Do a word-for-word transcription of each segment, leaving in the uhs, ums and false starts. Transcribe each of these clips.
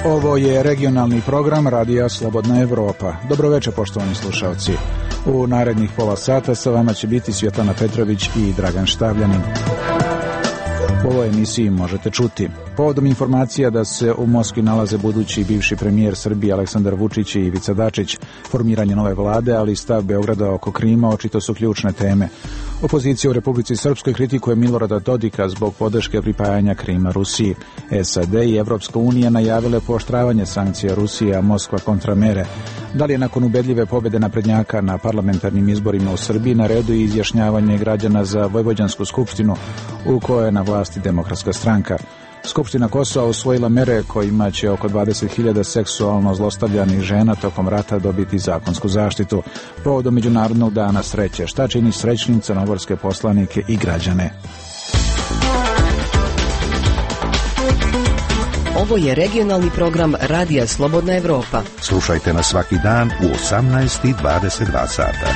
Ovo je regionalni program Radija Slobodna Evropa. Dobroveče, poštovani slušalci. U narednih pola sata sa vama će biti Svjetlana Petrović i Dragan Štavljanin. U ovoj emisiji možete čuti povodom informacija da se u Moskvi nalaze budući bivši premijer Srbije Aleksandar Vučić i Ivica Dačić. Formiranje nove vlade, ali i stav Beograda oko Krima očito su ključne teme. Opozicija u Republici Srpskoj kritikuje Milorada Dodika zbog podrške pripajanja Krima Rusiji. S A D i Evropska unija najavile pooštravanje sankcija Rusije, a Moskva kontramere. Da li je nakon ubedljive pobjede naprednjaka na parlamentarnim izborima u Srbiji na redu i izjašnjavanje građana za Vojvođansku skupštinu u kojoj je na vlasti Demokratska stranka? Skupština Kosova usvojila mere kojima će oko dvadeset hiljada seksualno zlostavljanih žena tokom rata dobiti zakonsku zaštitu. Povodom Međunarodnog dana sreće, šta čini srećnim crnogorske poslanike i građane? Ovo je regionalni program Radija Slobodna Evropa. Slušajte nas svaki dan u osamnaest i dvadeset dva sata.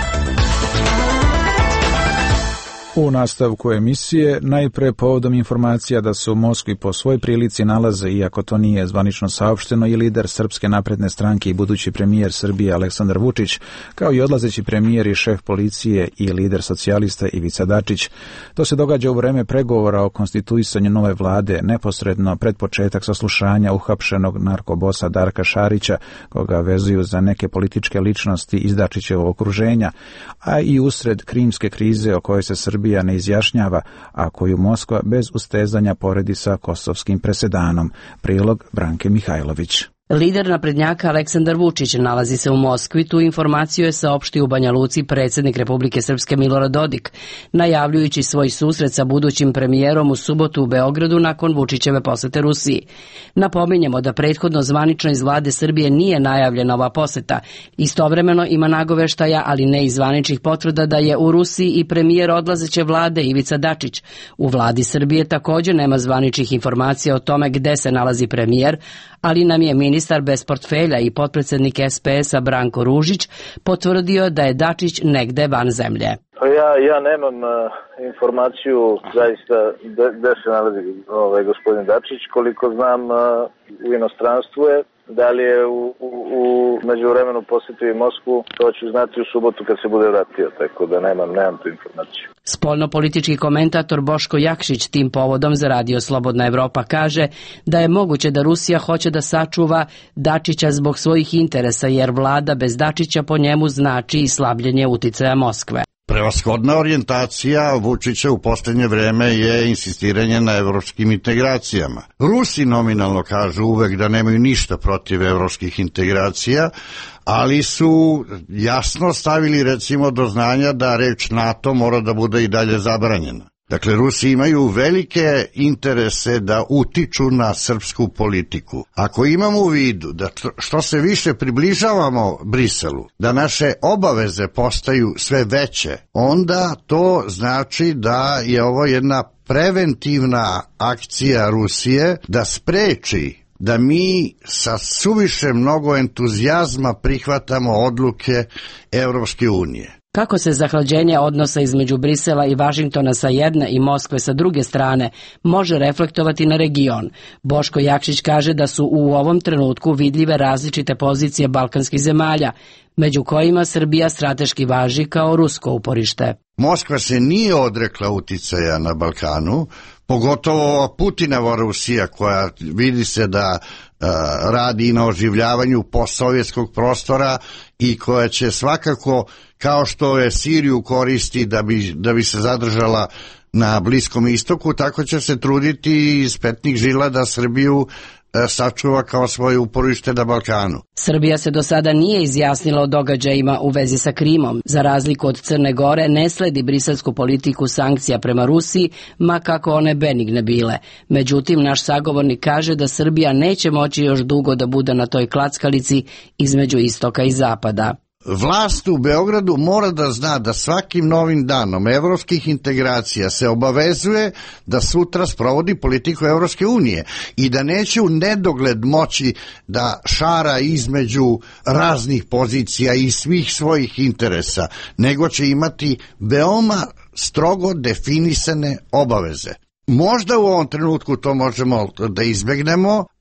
U nastavku emisije najpre povodom informacija da se u Moskvi po svoj prilici nalaze, iako to nije zvanično saopšteno, i lider Srpske napredne stranke i budući premijer Srbije Aleksandar Vučić, kao i odlazeći premijer i šef policije i lider socijalista Ivica Dačić. To se događa u vreme pregovora o konstituisanju nove vlade, neposredno pred početak saslušanja uhapšenog narkobosa Darka Šarića, koga vezuju za neke političke ličnosti iz Dačićevog okruženja, a i usred krimske krize o kojoj se Srbija ne izjašnjava, a koju Moskva bez ustezanja poredi sa kosovskim presedanom. Prilog Branke Mihajlović. Lider naprednjaka Aleksandar Vučić nalazi se u Moskvi. Tu informaciju je saopštio u Banja Luci predsjednik Republike Srpske Milorad Dodik, najavljujući svoj susret sa budućim premijerom u subotu u Beogradu nakon Vučićeve posete Rusiji. Napominjemo da prethodno zvanično iz vlade Srbije nije najavljena ova poseta. Istovremeno ima nagoveštaja, ali ne i zvaničnih potvrda da je u Rusiji i premijer odlazeće vlade Ivica Dačić. U vladi Srbije također nema zvaničnih informacija o tome gde se nalazi premijer, ali nam je ministar bez portfelja i potpredsjednik S P S-a Branko Ružić potvrdio da je Dačić negde van zemlje. Ja, ja nemam uh, informaciju zaista gde se nalazi ovaj, gospodin Dačić. Koliko znam, uh, u inostranstvu je. Da li je u, u, u međuvremenu posjetio i Moskvu, to ću znati u subotu kad se bude vratio, tako da nemam, nemam tu informaciju. Spoljnopolitički komentator Boško Jakšić tim povodom za Radio Slobodna Evropa kaže da je moguće da Rusija hoće da sačuva Dačića zbog svojih interesa, jer vlada bez Dačića po njemu znači i slabljenje uticaja Moskve. Prevashodna orijentacija Vučića u posljednje vreme je insistiranje na evropskim integracijama. Rusi nominalno kažu uvek da nemaju ništa protiv evropskih integracija, ali su jasno stavili recimo do znanja da reč NATO mora da bude i dalje zabranjena. Dakle, Rusi imaju velike interese da utiču na srpsku politiku. Ako imamo u vidu da što se više približavamo Briselu, da naše obaveze postaju sve veće, onda to znači da je ovo jedna preventivna akcija Rusije da spreči da mi sa suviše mnogo entuzijazma prihvatamo odluke Evropske unije. Kako se zahlađenje odnosa između Brisela i Vašingtona sa jedne i Moskve sa druge strane može reflektovati na region? Boško Jakšić kaže da su u ovom trenutku vidljive različite pozicije balkanskih zemalja, među kojima Srbija strateški važi kao rusko uporište. Moskva se nije odrekla uticaja na Balkanu, pogotovo Putinova Rusija koja vidi se da uh, radi na oživljavanju postsovjetskog prostora i koja će svakako, kao što je Siriju koristi da bi, da bi se zadržala na Bliskom istoku, tako će se truditi iz petnih žila da Srbiju sačuva kao svoje uporište na Balkanu. Srbija se do sada nije izjasnila o događajima u vezi sa Krimom. Za razliku od Crne Gore, ne sledi briselsku politiku sankcija prema Rusiji, ma kako one benigne bile. Međutim, naš sagovornik kaže da Srbija neće moći još dugo da bude na toj klackalici između istoka i zapada. Vlast u Beogradu mora da zna da svakim novim danom evropskih integracija se obavezuje da sutra sprovodi politiku Evropske unije i da neće u nedogled moći da šara između raznih pozicija i svih svojih interesa, nego će imati veoma strogo definisane obaveze. Možda u ovom trenutku to možemo da izbegnemo,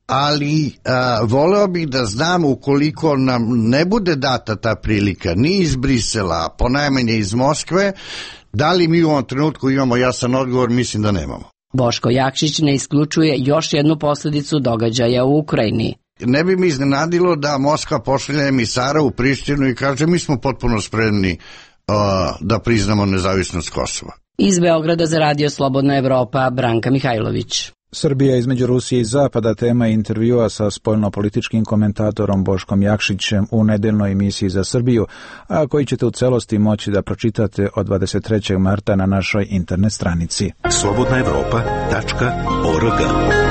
ali a, voleo bih da znam ukoliko nam ne bude data ta prilika ni iz Brisela, ponajmanje iz Moskve, da li mi u ovom trenutku imamo jasan odgovor? Mislim da nemamo. Boško Jakšić ne isključuje još jednu posljedicu događaja u Ukrajini. Ne bi mi iznenadilo da Moskva pošalje emisara u Prištinu i kaže mi smo potpuno spremni uh, da priznamo nezavisnost Kosova. Iz Beograda za Radio Slobodna Evropa, Branka Mihajlović. Srbija između Rusije i Zapada tema intervjua sa spoljnopolitičkim komentatorom Boškom Jakšićem u nedeljnoj emisiji za Srbiju, a koji ćete u celosti moći da pročitate od dvadeset trećeg marta na našoj internet stranici. slobodna evropa tačka org.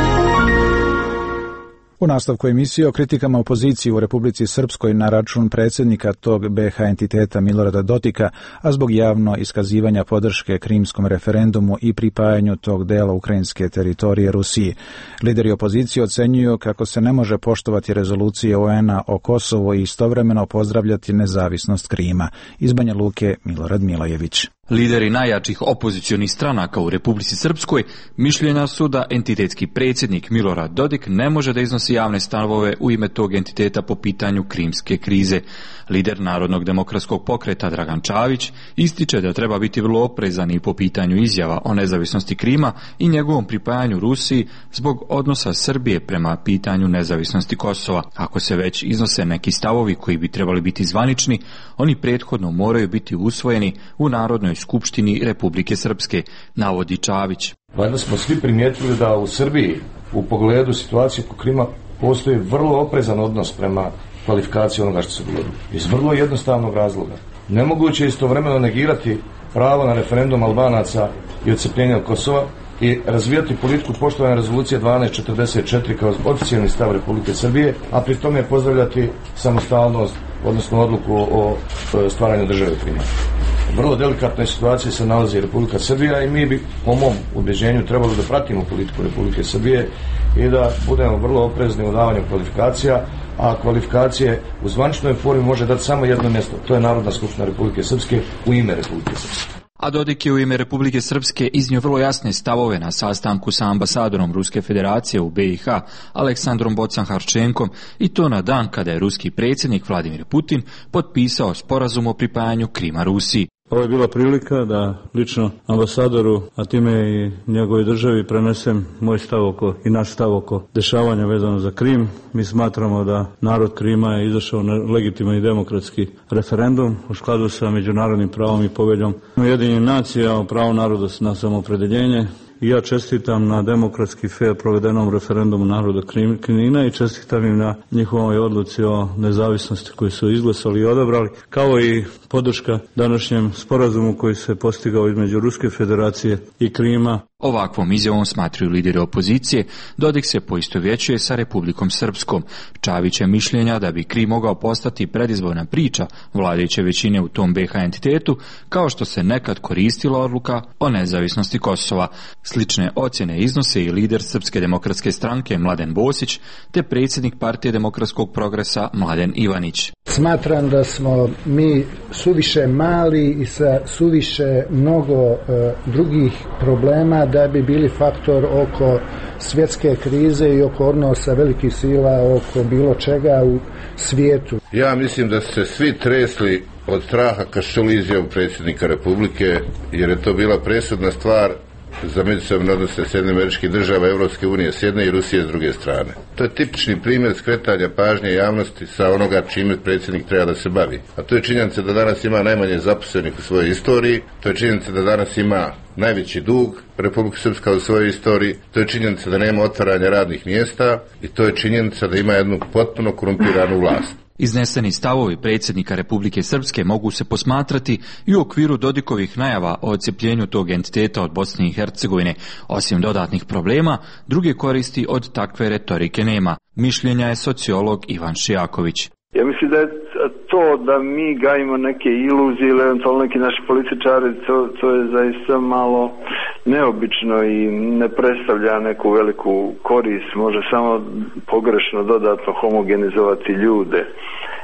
U nastavku emisije o kritikama opozicije u Republici Srpskoj na račun predsjednika tog be ha entiteta Milorada Dodika, a zbog javno iskazivanja podrške krimskom referendumu i pripajanju tog dela ukrajinske teritorije Rusiji. Lideri opozicije ocenjuju kako se ne može poštovati rezolucije o en-a o Kosovu i istovremeno pozdravljati nezavisnost Krima. Iz Banja Luke, Milorad Milojević. Lideri najjačih opozicionih stranaka u Republici Srpskoj mišljenja su da entitetski predsjednik Milorad Dodik ne može da iznosi javne stavove u ime tog entiteta po pitanju krimske krize. Lider Narodnog demokratskog pokreta Dragan Čavić ističe da treba biti vrlo oprezan i po pitanju izjava o nezavisnosti Krima i njegovom pripajanju Rusiji zbog odnosa Srbije prema pitanju nezavisnosti Kosova. Ako se već iznose neki stavovi koji bi trebali biti zvanični, oni prethodno moraju biti usvojeni u Narodnoj skupštini Republike Srpske, navodi Čavić. Valjda smo svi primijetili da u Srbiji u pogledu situacije oko Krima postoji vrlo oprezan odnos prema kvalifikaciji onoga što se dogodilo. Iz vrlo jednostavnog razloga. Nemoguće je istovremeno negirati pravo na referendum Albanaca i odcepljenje od Kosova i razvijati politiku poštovanja rezolucije dvanaest četrdeset četiri kao oficijalni stav Republike Srbije, a pri tome pozdravljati samostalnost, odnosno odluku o stvaranju države Krima. U vrlo delikatnoj situaciji se nalazi Republika Srbija i mi bi, po mom ubjeđenju, trebali da pratimo politiku Republike Srbije i da budemo vrlo oprezni u davanju kvalifikacija, a kvalifikacije u zvaničnoj formi može dati samo jedno mjesto, to je Narodna skupština Republike Srpske u ime Republike Srpske. A Dodik je u ime Republike Srpske iznio vrlo jasne stavove na sastanku sa ambasadorom Ruske federacije u be i ha Aleksandrom Bocan-Harčenkom i to na dan kada je ruski predsjednik Vladimir Putin potpisao sporazum o pripajanju Krima Rusiji. Ovo je bila prilika da lično ambasadoru, a time i njegovoj državi prenesem moj stav oko i naš stav oko dešavanja vezano za Krim. Mi smatramo da narod Krima je izašao na legitiman i demokratski referendum u skladu sa međunarodnim pravom i poveljom Ujedinjenih nacija o pravu naroda na samoopredjeljenje. I ja čestitam na demokratski fair provedenom referendumu naroda Knina i čestitam im na njihovoj odluci o nezavisnosti koju su izglasali i odabrali, kao i podrška današnjem sporazumu koji se postigao između Ruske federacije i Krima. Ovakvom izjavom smatraju lideri opozicije, Dodik se poistovjećuje sa Republikom Srpskom. Čavić je mišljenja da bi Krim mogao postati predizborna priča vladajuće većine u tom be ha entitetu, kao što se nekad koristila odluka o nezavisnosti Kosova. Slične ocjene iznose i lider Srpske demokratske stranke Mladen Bosić, te predsjednik Partije demokratskog progresa Mladen Ivanić. Smatram da smo mi suviše mali i sa suviše mnogo e, drugih problema da bi bili faktor oko svjetske krize i oko odnosa velikih sila oko bilo čega u svijetu. Ja mislim da su se svi tresli od straha kad su čuli izjavu predsjednika Republike, jer je to bila presudna stvar za međusobne odnose Sjedinjenih Američkih Država, Europske unije s jedne i Rusije s druge strane. To je tipični primjer skretanja pažnje javnosti sa onoga čime predsjednik treba da se bavi. A to je činjenica da danas ima najmanje zaposlenih u svojoj istoriji, to je činjenica da danas ima najveći dug Republika Srpska u svojoj istoriji, to je činjenica da nema otvaranja radnih mjesta i to je činjenica da ima jednu potpuno korumpiranu vlast. Izneseni stavovi predsjednika Republike Srpske mogu se posmatrati i u okviru Dodikovih najava o odcepljenju tog entiteta od Bosne i Hercegovine. Osim dodatnih problema, druge koristi od takve retorike nema. Mišljenja je sociolog Ivan Šijaković. Ja mislim da je to da mi gajimo neke iluzije ili eventualno neki naši političari, to, to je zaista malo neobično i ne predstavlja neku veliku korist, može samo pogrešno dodatno homogenizovati ljude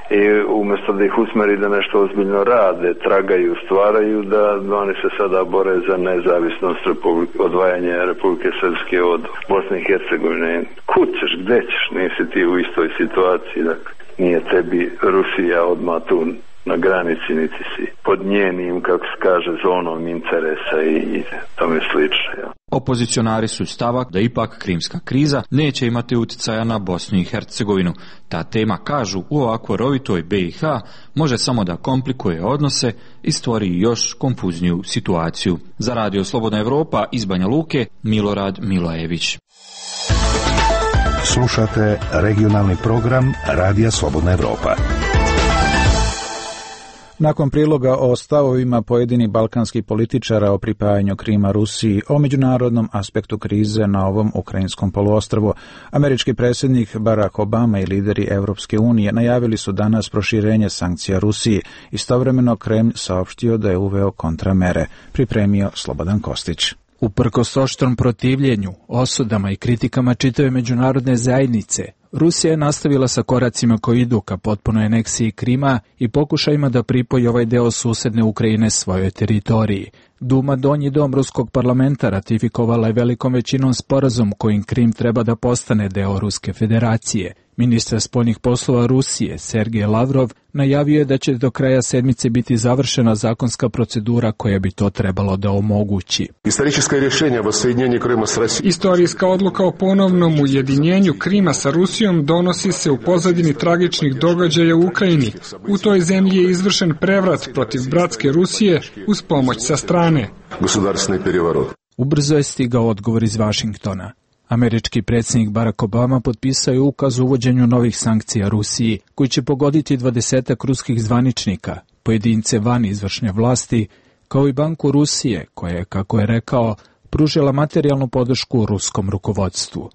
i umjesto da ih usmeri da nešto ozbiljno rade, tragaju, stvaraju, da oni se sada bore za nezavisnost Republike, odvajanje Republike Srpske od Bosne i Hercegovine. Kud ćeš, gde ćeš, nisi ti u istoj situaciji, dakle, nije tebi Rusija odmah tu na granici, niti si pod njenim, kako se kaže, zonom interesa i, i tome slično. Ja. Opozicionari su stavak da ipak krimska kriza neće imati utjecaja na Bosnu i Hercegovinu. Ta tema, kažu, u ovako rovitoj B i H može samo da komplikuje odnose i stvori još konfuzniju situaciju. Za Radio Slobodna Evropa iz Banja Luke, Milorad Milajević. Slušate regionalni program Radija Slobodna Evropa. Nakon priloga o stavovima pojedinih balkanskih političara o pripajanju Krima Rusiji, o međunarodnom aspektu krize na ovom ukrajinskom poluostrvu, američki predsjednik Barack Obama i lideri Evropske unije najavili su danas proširenje sankcija Rusiji. Istovremeno Kremlj saopštio da je uveo kontramere. Pripremio Slobodan Kostić. Uprkos oštrom protivljenju, osudama i kritikama čitave međunarodne zajednice, Rusija je nastavila sa koracima koji idu ka potpunoj aneksiji Krima i pokušajima da pripoji ovaj deo susedne Ukrajine svojoj teritoriji. Duma, donji dom ruskog parlamenta, ratifikovala je velikom većinom sporazum kojim Krim treba da postane deo Ruske federacije. Ministar spoljnih poslova Rusije, Sergej Lavrov, najavio je da će do kraja sedmice biti završena zakonska procedura koja bi to trebalo da omogući. Istorijska odluka o ponovnom ujedinjenju Krima sa Rusijom donosi se u pozadini tragičnih događaja u Ukrajini. U toj zemlji je izvršen prevrat protiv bratske Rusije uz pomoć sa strane. Ubrzo je stigao odgovor iz Vašingtona. Američki predsjednik Barack Obama potpisao je ukaz o uvođenju novih sankcija Rusiji, koji će pogoditi dvadesetak ruskih zvaničnika, pojedince van izvršne vlasti, kao i banku Rusije, koja je, kako je rekao, pružila materijalnu podršku ruskom rukovodstvu.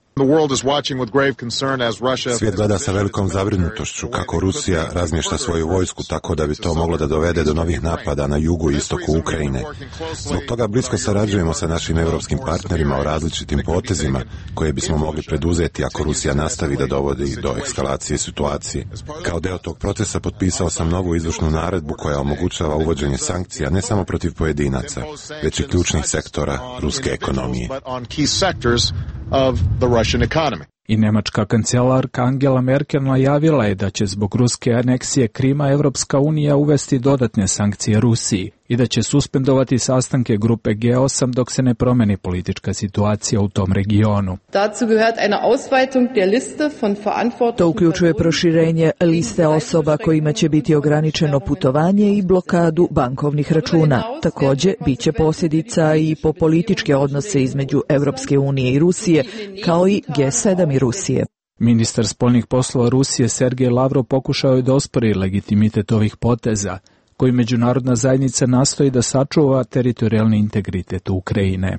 Svijet gleda sa velikom zabrinutošću kako Rusija razmješta svoju vojsku tako da bi to moglo da dovede do novih napada na jugu i istoku Ukrajine. Zbog toga blisko sarađujemo sa našim europskim partnerima o različitim potezima koje bismo mogli preduzeti ako Rusija nastavi da dovodi do eskalacije situacije. Kao deo tog procesa potpisao sam novu izvršnu naredbu koja omogućava uvođenje sankcija ne samo protiv pojedinaca, već i ključnih sektora ruske ekonomije. Of the Russian economy. I nemačka kancelarka Angela Merkel najavila je da će zbog ruske aneksije Krima Evropska unija uvesti dodatne sankcije Rusiji i da će suspendovati sastanke grupe G osam dok se ne promeni politička situacija u tom regionu. To uključuje proširenje liste osoba kojima će biti ograničeno putovanje i blokadu bankovnih računa. Također, bit će posljedica i po političke odnose između Evropske unije i Rusije, kao i G sedam i Rusije. Ministar spoljnih poslova Rusije Sergej Lavrov pokušao je da ospori legitimitet ovih poteza, koji međunarodna zajednica nastoji da sačuva teritorijalni integritet Ukrajine.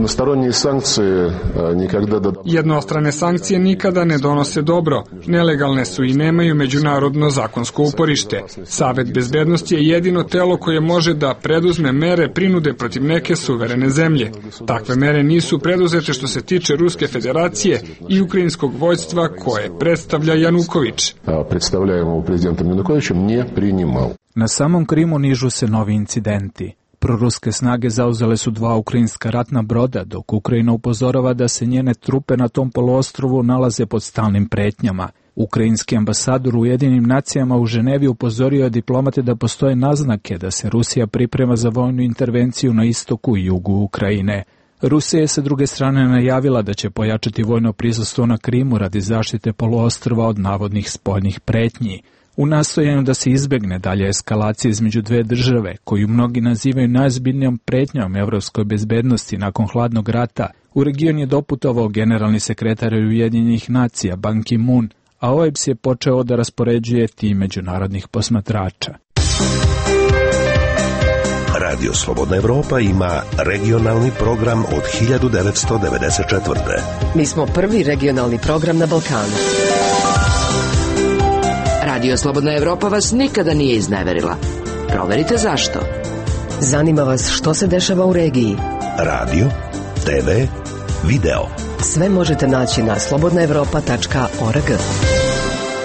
Jednostrane sankcije nikada ne donose dobro, nelegalne su i nemaju međunarodno zakonsko uporište. Savet bezbednosti je jedino telo koje može da preduzme mere prinude protiv neke suverene zemlje. Takve mere nisu preduzete što se tiče Ruske federacije i ukrajinskog vojstva koje predstavlja Januković. Na samom Krimu nižu se novi incidenti. Proruske snage zauzele su dva ukrajinska ratna broda, dok Ukrajina upozorava da se njene trupe na tom poluostrvu nalaze pod stalnim pretnjama. Ukrajinski ambasador u Ujedinjenim nacijama u Ženevi upozorio je diplomate da postoje naznake da se Rusija priprema za vojnu intervenciju na istoku i jugu Ukrajine. Rusija je sa druge strane najavila da će pojačati vojno prisustvo na Krimu radi zaštite poluostrva od navodnih spoljnih pretnji. U nastojanju da se izbegne dalje eskalacije između dve države, koju mnogi nazivaju najozbiljnijom pretnjom evropskoj bezbednosti nakon hladnog rata, u region je doputovao generalni sekretar Ujedinjenih nacija Ban Ki-moon, a O E B S je počeo da raspoređuje tim međunarodnih posmatrača. Radio Slobodna Evropa ima regionalni program od hiljadu devetsto devedeset četvrte. Mi smo prvi regionalni program na Balkanu. Radio Slobodna Evropa vas nikada nije izneverila. Proverite zašto. Zanima vas što se dešava u regiji. Radio, te ve, video. Sve možete naći na slobodna evropa tačka org.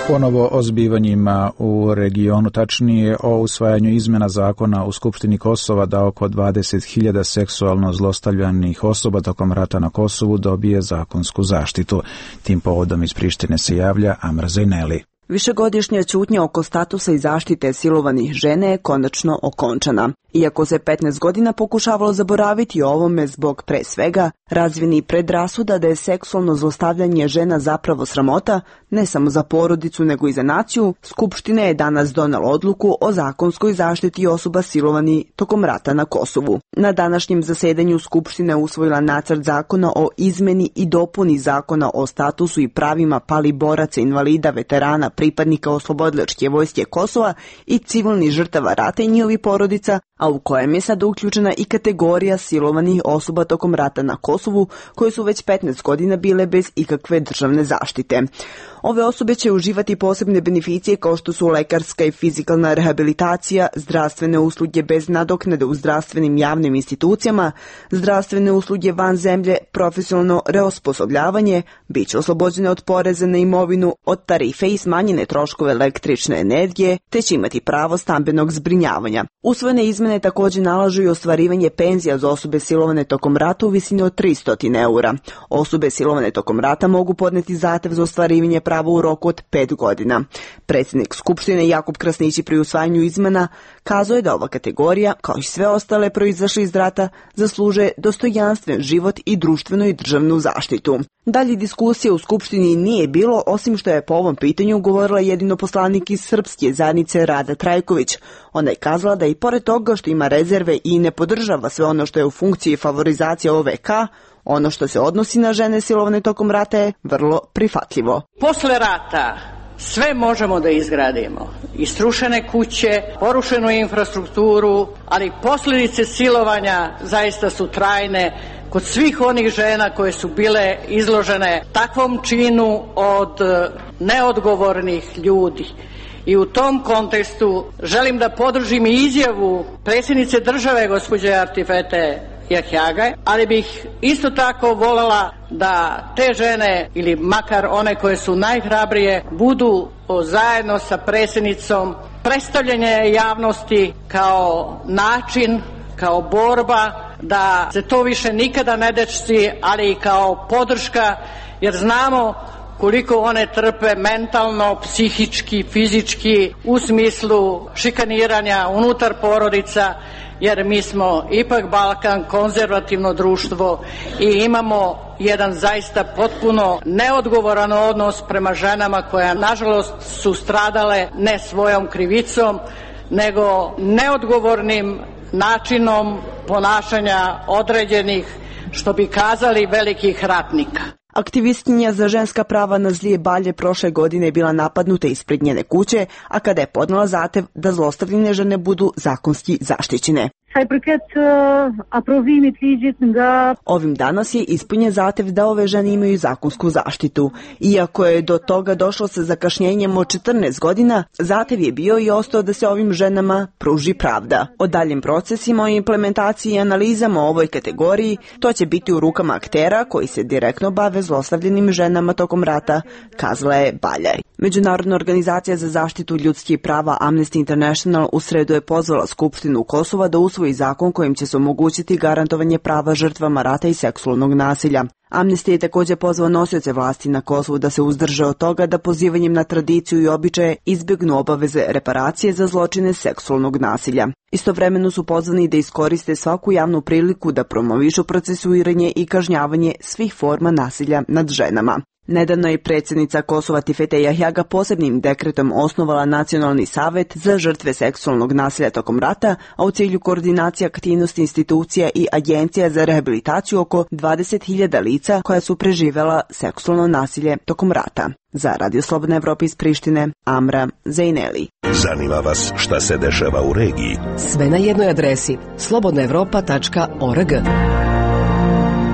Ponovo o zbivanjima u regionu, tačnije o usvajanju izmena zakona u Skupštini Kosova da oko dvadeset hiljada seksualno zlostavljanih osoba tokom rata na Kosovu dobije zakonsku zaštitu. Tim povodom iz Prištine se javlja Amra Zajneli. Višegodišnja ćutnja oko statusa i zaštite silovanih žene je konačno okončana. Iako se petnaest godina pokušavalo zaboraviti o ovome zbog pre svega razvijeni predrasuda da je seksualno zlostavljanje žena zapravo sramota, ne samo za porodicu nego i za naciju, Skupština je danas donela odluku o zakonskoj zaštiti osoba silovani tokom rata na Kosovu. Na današnjem zasedanju Skupština je usvojila nacrt zakona o izmeni i dopuni zakona o statusu i pravima pali boraca, invalida, veterana, pripadnika oslobodilačke vojske Kosova i civilnih žrtava rata i njihovih porodica, a u kojem je sad uključena i kategorija silovanih osoba tokom rata na Kosovu, koje su već petnaest godina bile bez ikakve državne zaštite. Ove osobe će uživati posebne beneficije kao što su lekarska i fizikalna rehabilitacija, zdravstvene usluge bez nadoknade u zdravstvenim javnim institucijama, zdravstvene usluge van zemlje, profesionalno reosposobljavanje, bit će oslobođene od poreza na imovinu, od tarife i smanjene troškove električne energije, te će imati pravo stambenog zbrinjavanja. Usvojene izmene također nalažu i ostvarivanje penzija za osobe silovane tokom rata u visini od tristo eura. Osobe silovane tokom rata mogu podneti zahtev za ostvarivanje prava u roku od pet godina. Predsjednik Skupštine Jakub Krasnići pri usvajanju izmena kazao je da ova kategorija, kao i sve ostale proizašle iz rata, zaslužuje dostojanstven život i društvenu i državnu zaštitu. Dalje diskusije u Skupštini nije bilo, osim što je po ovom pitanju govorila jedino poslanik iz srpske zajednice Rada Trajković. Ona je kazala da i pored toga što ima rezerve i ne podržava sve ono što je u funkciji favorizacije O V K, ono što se odnosi na žene silovane tokom rata je vrlo prihvatljivo. Posle rata sve možemo da izgradimo. I srušene kuće, porušenu infrastrukturu, ali posljedice silovanja zaista su trajne kod svih onih žena koje su bile izložene takvom činu od neodgovornih ljudi. I u tom kontekstu želim da podržim i izjavu predsjednice države gospođe Artifete Jahjage, ali bih isto tako voljela da te žene, ili makar one koje su najhrabrije, budu zajedno sa predsjednicom predstavljanje javnosti kao način, kao borba, da se to više nikada ne desi, ali i kao podrška, jer znamo koliko one trpe mentalno, psihički, fizički, u smislu šikaniranja unutar porodica, jer mi smo ipak Balkan, konzervativno društvo i imamo jedan zaista potpuno neodgovoran odnos prema ženama koje nažalost su stradale ne svojom krivicom, nego neodgovornim načinom ponašanja određenih, što bi kazali, velikih ratnika. Aktivistkinja za ženska prava na Zlije Balje prošle godine je bila napadnuta ispred njene kuće, a kada je podnela zahtev da zlostavljene žene budu zakonski zaštićene. Ovim danas je ispunjen zahtev da ove žene imaju zakonsku zaštitu. Iako je do toga došlo sa zakašnjenjem od četrnaest godina, zahtev je bio i ostao da se ovim ženama pruži pravda. O daljim procesima, i implementaciji i analizama o ovoj kategoriji, to će biti u rukama aktera koji se direktno bave zlostavljenim ženama tokom rata, kazala je Baljaj. Međunarodna organizacija za zaštitu ljudskih prava Amnesty International u sredu je pozvala Skupštinu Kosova da usvoji zakon kojim će se omogućiti garantovanje prava žrtvama rata i seksualnog nasilja. Amnesty je također pozvao nosioce vlasti na Kosovu da se uzdrže od toga da pozivanjem na tradiciju i običaje izbjegnu obaveze reparacije za zločine seksualnog nasilja. Istovremeno su pozvani da iskoriste svaku javnu priliku da promovišu procesuiranje i kažnjavanje svih forma nasilja nad ženama. Nedavno je predsjednica Kosova Tifete Jahjaga posebnim dekretom osnovala Nacionalni savet za žrtve seksualnog nasilja tokom rata, a u cilju koordinacije aktivnosti institucija i agencija za rehabilitaciju oko dvadeset hiljada lica koja su preživela seksualno nasilje tokom rata. Za Radio Slobodna Evropa iz Prištine, Amra Zajneli. Zanima vas šta se dešava u regiji? Sve na jednoj adresi slobodna evropa tačka org.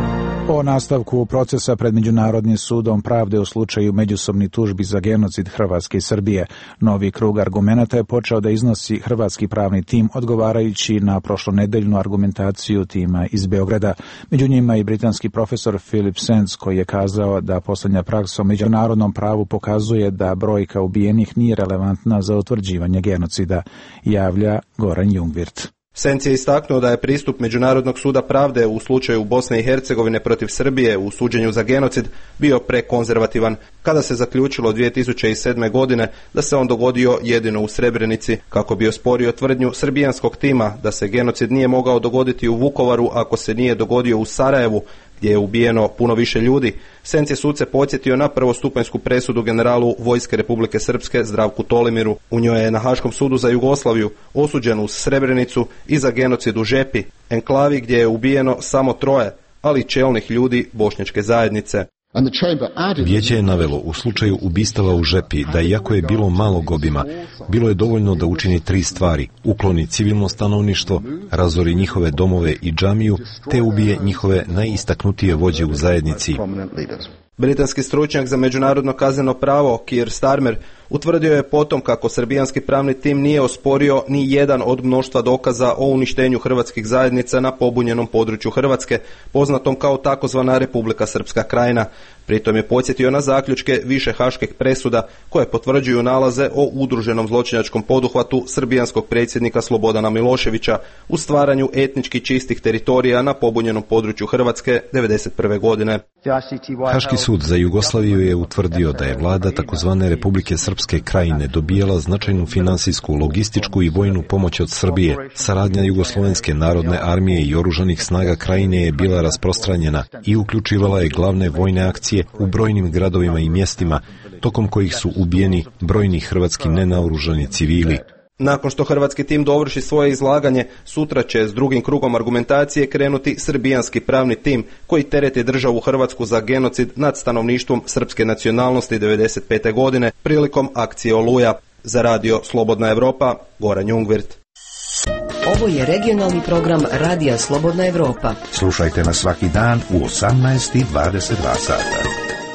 O nastavku procesa pred Međunarodnim sudom pravde u slučaju međusobnih tužbi za genocid Hrvatske i Srbije. Novi krug argumenata je počeo da iznosi hrvatski pravni tim, odgovarajući na prošlonedeljnu argumentaciju tima iz Beograda. Među njima i britanski profesor Philip Sands, koji je kazao da poslednja praksa o međunarodnom pravu pokazuje da brojka ubijenih nije relevantna za utvrđivanje genocida, javlja Goran Jungwirth. Senc je istaknuo da je pristup Međunarodnog suda pravde u slučaju Bosne i Hercegovine protiv Srbije u suđenju za genocid bio prekonzervativan, kada se zaključilo dvije tisuće sedme. godine da se on dogodio jedino u Srebrenici, kako bi osporio tvrdnju srbijanskog tima da se genocid nije mogao dogoditi u Vukovaru ako se nije dogodio u Sarajevu, gdje je ubijeno puno više ljudi. Senc je suce podsjetio na prvostupanjsku presudu generalu Vojske Republike Srpske Zdravku Tolimiru. U njoj je na Haškom sudu za Jugoslaviju osuđen uz Srebrenicu i za genocid u Žepi, enklavi gdje je ubijeno samo troje, ali čelnih ljudi bošnjačke zajednice. Vijeće je navelo u slučaju ubistava u Žepi da iako je bilo malog obima, bilo je dovoljno da učini tri stvari: ukloni civilno stanovništvo, razori njihove domove i džamiju, te ubije njihove najistaknutije vođe u zajednici. Britanski stručnjak za međunarodno kazneno pravo Keir Starmer utvrdio je potom kako srbijanski pravni tim nije osporio ni jedan od mnoštva dokaza o uništenju hrvatskih zajednica na pobunjenom području Hrvatske, poznatom kao takozvana Republika Srpska krajina. Pritom je podsjetio na zaključke više haških presuda koje potvrđuju nalaze o udruženom zločinačkom poduhvatu srbijanskog predsjednika Slobodana Miloševića u stvaranju etnički čistih teritorija na pobunjenom području Hrvatske devedeset prve. godine. Haški sud za Jugoslaviju je utvrdio da je vlada takozvane Republike Srpske krajine dobijala značajnu finansijsku, logističku i vojnu pomoć od Srbije. Saradnja Jugoslovenske narodne armije i oružanih snaga krajine je bila rasprostranjena i uključivala je glavne vojne akcije u brojnim gradovima i mjestima, tokom kojih su ubijeni brojni hrvatski nenaoružani civili. Nakon što hrvatski tim dovrši svoje izlaganje, sutra će s drugim krugom argumentacije krenuti srbijanski pravni tim, koji tereti državu Hrvatsku za genocid nad stanovništvom srpske nacionalnosti devedeset pete. godine prilikom akcije Oluja. Za radio Slobodna Evropa, Goran Jungwirth. Ovo je regionalni program Radija Slobodna Evropa. Slušajte nas svaki dan u osamnaest i dvadeset dva sata.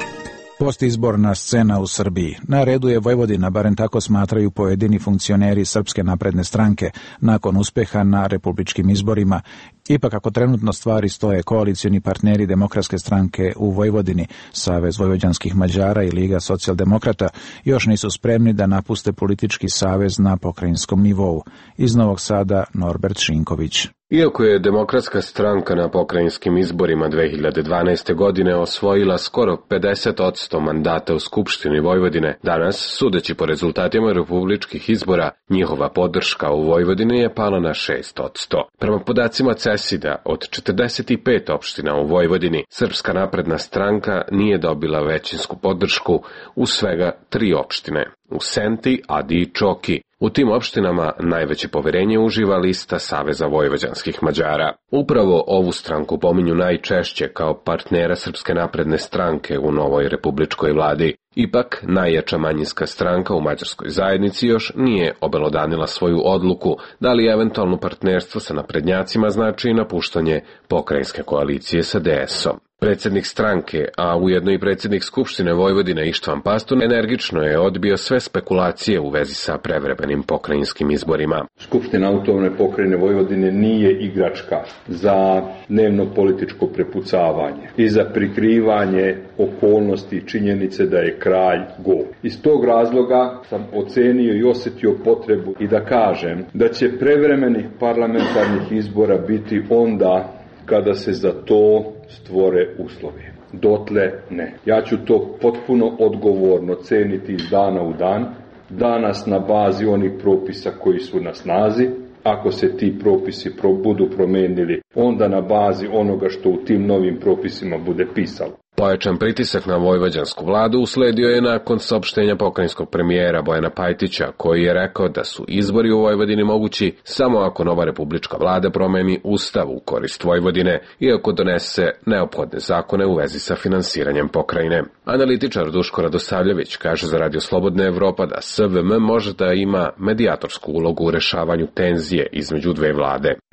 Postizborna scena u Srbiji. Na redu je Vojvodina, barem tako smatraju pojedini funkcioneri Srpske napredne stranke nakon uspeha na republičkim izborima. Ipak, ako trenutno stvari stoje, koalicioni partneri Demokratske stranke u Vojvodini, Savez vojvođanskih Mađara i Liga socijaldemokrata još nisu spremni da napuste politički savez na pokrajinskom nivou. Iz Novog Sada, Norbert Šinković. Iako je Demokratska stranka na pokrajinskim izborima dve hiljade dvanaeste. godine osvojila skoro pedeset posto mandata u Skupštini Vojvodine, danas, sudeći po rezultatima republičkih izbora, njihova podrška u Vojvodini je pala na šest posto. Prema podacima CESID-a, od četrdeset pet opština u Vojvodini, Srpska napredna stranka nije dobila većinsku podršku u svega tri opštine, u Senti, Adi i Čoki. U tim opštinama najveće poverenje uživa lista Saveza vojvođanskih Mađara. Upravo ovu stranku pominju najčešće kao partnera Srpske napredne stranke u novoj republičkoj vladi. Ipak, najjača manjinska stranka u mađarskoj zajednici još nije obelodanila svoju odluku da li eventualno partnerstvo sa naprednjacima znači napuštanje pokrajinske koalicije sa D S-om. Predsjednik stranke, a ujedno i predsjednik Skupštine Vojvodine Ištvan Pastor, energično je odbio sve spekulacije u vezi sa prevremenim pokrajinskim izborima. Skupština autonomne pokrajine Vojvodine nije igračka za dnevno političko prepucavanje i za prikrivanje okolnosti i činjenice da je kralj go. Iz tog razloga sam ocenio i osjetio potrebu i da kažem da će prevremenih parlamentarnih izbora biti onda kada se za to stvore uslovi. Dotle ne. Ja ću to potpuno odgovorno ceniti iz dana u dan, danas na bazi onih propisa koji su na snazi. Ako se ti propisi budu promenili, onda na bazi onoga što u tim novim propisima bude pisalo. Pojačan pritisak na vojvođansku vladu usledio je nakon saopštenja pokrajinskog premijera Bojana Pajtića, koji je rekao da su izbori u Vojvodini mogući samo ako nova republička vlada promeni ustav u korist Vojvodine i ako donese neophodne zakone u vezi sa finansiranjem pokrajine. Analitičar Duško Radosavljević kaže za Radio Slobodna Evropa da S V M može da ima medijatorsku ulogu u rešavanju tenzije između dve vlade.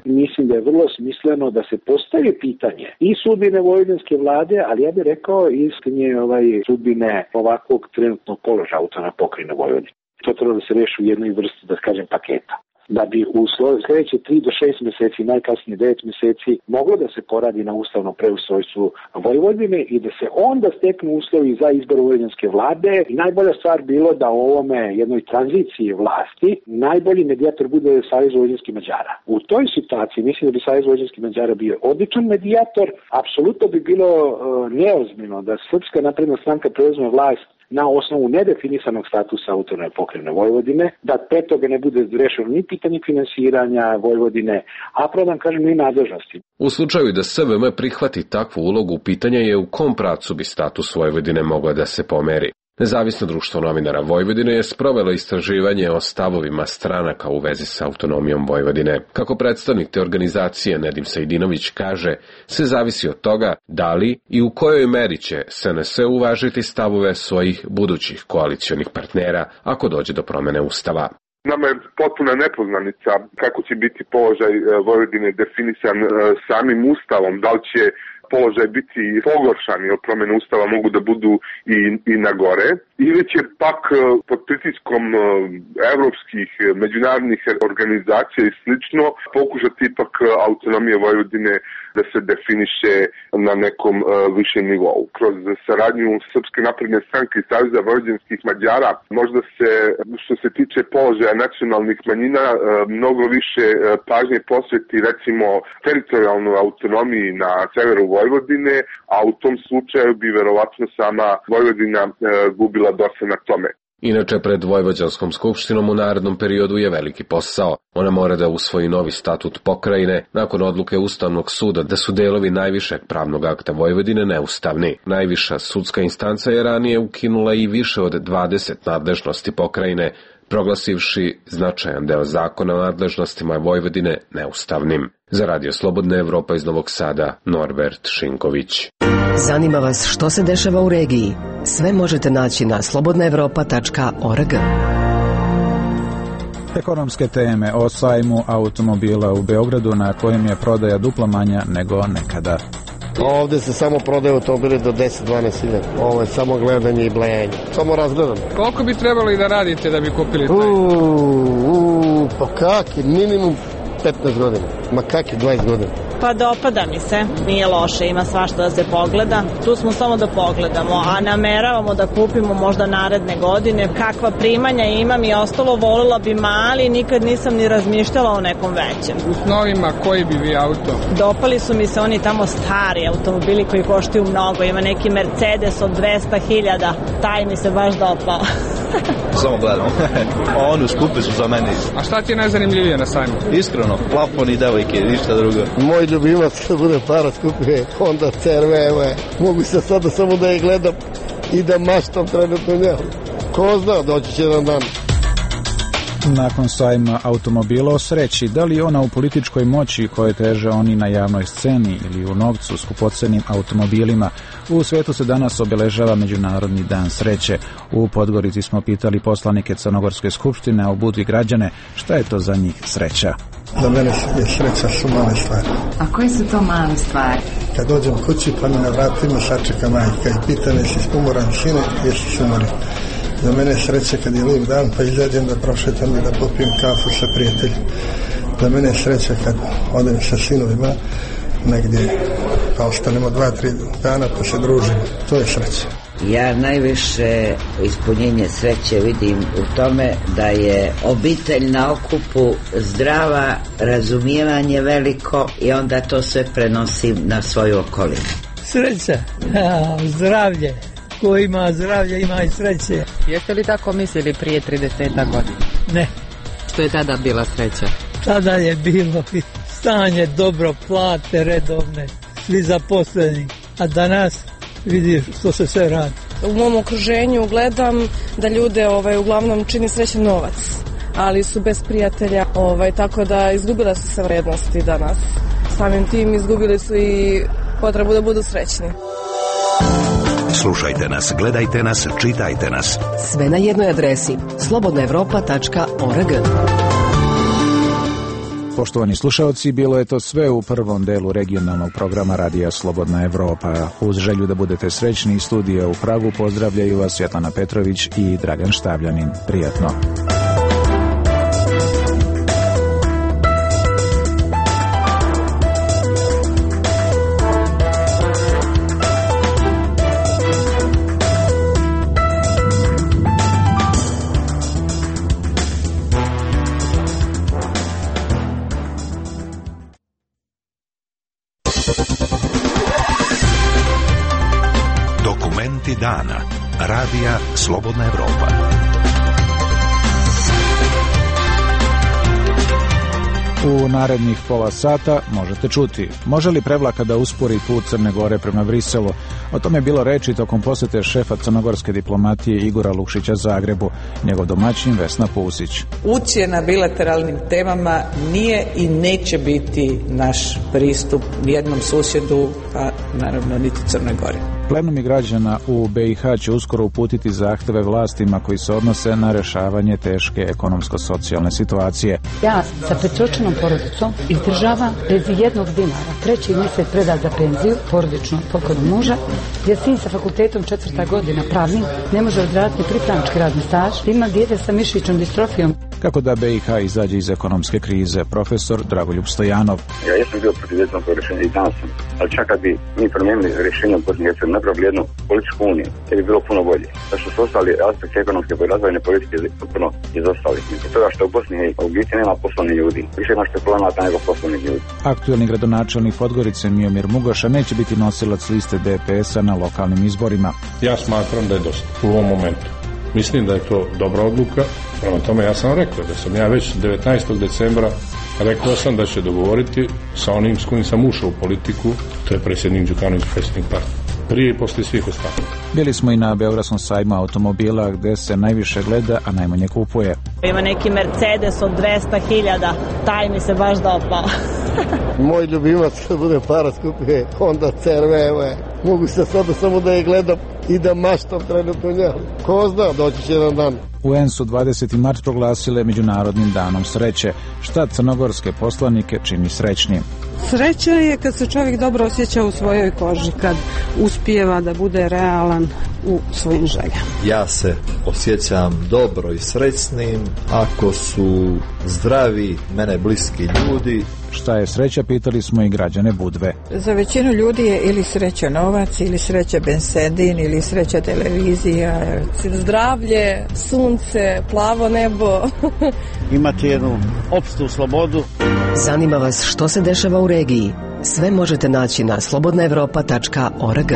Mislim da je vrlo smisleno da se postavi pitanje i sudbine vojvođanske vlade, ali ja bih rekao i istinje ovaj sudbine ovakvog trenutnog položaja autonomne pokrajine Vojvodine. To treba da se reši u jednoj vrsti, da kažem, paketa. Da bi u sljedeće tri do šest mjeseci, najkasnije devet mjeseci, moglo da se poradi na ustavnom preustrojstvu Vojvodine i da se onda steknu uslovi za izbor vojvođanske vlade. I najbolja stvar bilo da u ovome jednoj tranziciji vlasti najbolji medijator bude Savez vojvođanskih Mađara. U toj situaciji mislim da bi Savez vojvođanskih Mađara bio odličan medijator. Apsolutno bi bilo uh, neozbiljno da Srpska napredna stranka preuzme vlast na osnovu nedefinisanog statusa autonomne pokrajine Vojvodine, da pre toga ne bude rešeno ni pitanje finansiranja Vojvodine, a pravo da kažem ni nadležnosti. U slučaju da S V M prihvati takvu ulogu, pitanje je u kom pravcu bi status Vojvodine mogao da se pomeri. Nezavisno društvo novinara Vojvodine je sprovelo istraživanje o stavovima stranaka u vezi sa autonomijom Vojvodine. Kako predstavnik te organizacije Nedim Sejdinović kaže, sve zavisi od toga da li i u kojoj meri će S N S uvažiti stavove svojih budućih koalicionih partnera ako dođe do promene ustava. Nama je potpuna nepoznanica kako će biti položaj Vojvodine definisan samim ustavom, da li će položaj biti pogoršani od promjene ustava mogu da budu i, i na gore, ili će pak pod pritiskom evropskih međunarodnih organizacija i slično pokušati ipak autonomije Vojvodine da se definiše na nekom uh, višem nivou. Kroz saradnju Srpske napredne stranke i Saveza vojvođanskih Mađara možda se, što se tiče položaja nacionalnih manjina, uh, mnogo više uh, pažnje posveti recimo teritorijalnoj autonomiji na severu Vojvodine, a u tom slučaju bi verovatno sama Vojvodina uh, gubila dosta na tome. Inače, pred Vojvođanskom skupštinom u narednom periodu je veliki posao. Ona mora da usvoji novi statut pokrajine nakon odluke Ustavnog suda da su delovi najvišeg pravnog akta Vojvodine neustavni. Najviša sudska instanca je ranije ukinula i više od dvadeset nadležnosti pokrajine, proglasivši značajan deo zakona o nadležnostima Vojvodine neustavnim. Za Radio Slobodna Evropa iz Novog Sada, Norbert Šinković. Zanima vas što se dešava u regiji? Sve možete naći na slobodna evropa tačka org. Ekonomske teme o sajmu automobila u Beogradu na kojem je prodaja duplo manja nego nekada. Ovde se samo prodaju automobili do deset do dvanaest hiljada. Ovo je samo gledanje i blejanje. Samo razgledam. Koliko bi trebalo i da radite da bi kupili taj? Uuu, pa kaki, minimum petnaest godina. Ma kaki, dvadeset godina. Pa dopada mi se, nije loše, ima svašta da se pogleda. Tu smo samo da pogledamo, a nameravamo da kupimo možda naredne godine. Kakva primanja imam i ostalo, volila bi mali, nikad nisam ni razmišljala o nekom većem. U snovima koji bi vi auto? Dopali su mi se oni tamo stari automobili koji koštaju mnogo. Ima neki Mercedes od dvesta hiljada, taj mi se baš dopao. Samo gledamo. Onu skupe su za mene. A šta ti je najzanimljivije na sajmu? Iskreno, plafon i devojke, ništa drugo. Moj ljubimac kad bude para skupi je Honda C R V, evo je. Mogu se sada samo da je gledam i da maštam trenutno njel. Ko zna, doći će jedan dan. Nakon sajma automobila o sreći, da li ona u političkoj moći koje teže oni na javnoj sceni ili u novcu skupocenim automobilima, u svetu se danas obeležava Međunarodni dan sreće. U Podgorici smo pitali poslanike Crnogorske skupštine, a u Budvi građane, šta je to za njih sreća? Za mene je sreća su male stvari. A koje su to male stvari? Kad dođem kući pa me na vratima sačeka majka i pita me si umoran sine, jesi se umoran. Za mene je sreća kad je lijep dan pa izađem da prošetam i da popijem kafu sa prijateljem. Za mene je sreća kad odem sa sinovima negdje pa ostanemo dva, tri dana pa se družimo. To je sreća. Ja najviše ispunjenje sreće vidim u tome da je obitelj na okupu zdrava, razumijevanje veliko i onda to sve prenosim na svoju okolinu. Sreća, zdravlje. Ko ima zdravlje, ima i sreće. Jeste li tako mislili prije trideset godina? Ne. Što je tada bila sreća? Tada je bilo stanje dobro, plate redovne, svi zaposleni. A danas vidiš što se sve radi. U mom okruženju gledam da ljude ovaj, uglavnom čini srećan novac, ali su bez prijatelja, ovaj, tako da izgubile su se vrednosti danas. Samim tim izgubili su i potrebu da budu srećni. Slušajte nas, gledajte nas, čitajte nas. Sve na jednoj adresi slobodna evropa tačka org. Poštovani slušalci, bilo je to sve u prvom delu regionalnog programa Radija Slobodna Evropa. Uz želju da budete srećni, iz studija u Pragu pozdravljaju vas Svetlana Petrović i Dragan Štavljanin. Prijatno. Dokumenti dana. Radija Slobodna Evropa. U narednih pola sata možete čuti: može li prevlaka da uspori put Crne Gore prema Briselu? O tome je bilo reči tokom posete šefa crnogorske diplomatije Igora Lukšića Zagrebu, njegov domaćin Vesna Pusić. Ucjena bilateralnim temama nije i neće biti naš pristup nijednom susjedu, a naravno niti Crnoj Gori. Plenumi građana u B i H će uskoro uputiti zahteve vlastima koji se odnose na rešavanje teške ekonomsko-socijalne situacije. Ja sa petročlanom porodicom izdržavam bez jednog dinara. Treći mjesec predat za penziju, porodičnu pokojnog muža, jer sin sa fakultetom četvrta godina pravnim ne može odraditi pripravnički radni staž, ima dijete sa mišićnom distrofijom. Kako da B i H izađe iz ekonomske krize, profesor Dragoljub Stojanov. Ja jesam bio protiv jednog rješenja i danas sam, ali čak kad bi mi promijenili rješenje u Bosni i Hercegovini, napravili jednu političku uniju, to bi bilo puno bolje. Zato što su ostali aspekti ekonomske i razvojne politike puno izostali. Zbog toga što u Bosni u biti nema poslovnih ljudi. Više ima špekulanata nego poslovnih ljudi. Aktuelni gradonačelnik Podgorice Miomir Mugoša neće biti nosilac liste D P S-a na lokalnim izborima. Ja smatram da je dosta u ovom momentu. Mislim da je to dobra odluka. Prema tome ja sam rekao da sam ja već devetnaestog decembra rekao sam da će dogovoriti sa onim s kojim sam ušao u politiku, to je predsjednik Đukanović, predsjednik partije. Prije i poslije svih ostalih. Bili smo i na Beogradskom sajmu automobila gde se najviše gleda, a najmanje kupuje. Ima neki Mercedes od dvesta hiljada, taj mi se baš dopao. Moj ljubimac kad bude para skupije Honda C R V, mogu se sada samo da je gledam i da maštam trenutno njel. Ko zna, doći će jedan dan. U en su dvadeseti mart proglasile Međunarodnim danom sreće. Šta crnogorske poslanike čini srećnim? Sreća je kad se čovjek dobro osjeća u svojoj koži, kad uspijeva da bude realan u svojim željama. Ja se osjećam dobro i srećnim ako su zdravi, mene bliski ljudi. Šta je sreća, pitali smo i građane Budve. Za većinu ljudi je ili sreća novac, ili sreća bensedin, ili sreća televizija. Zdravlje, sunce, plavo nebo. Imati jednu opštu slobodu. Zanima vas što se dešava u regiji? Sve možete naći na slobodna evropa tačka org.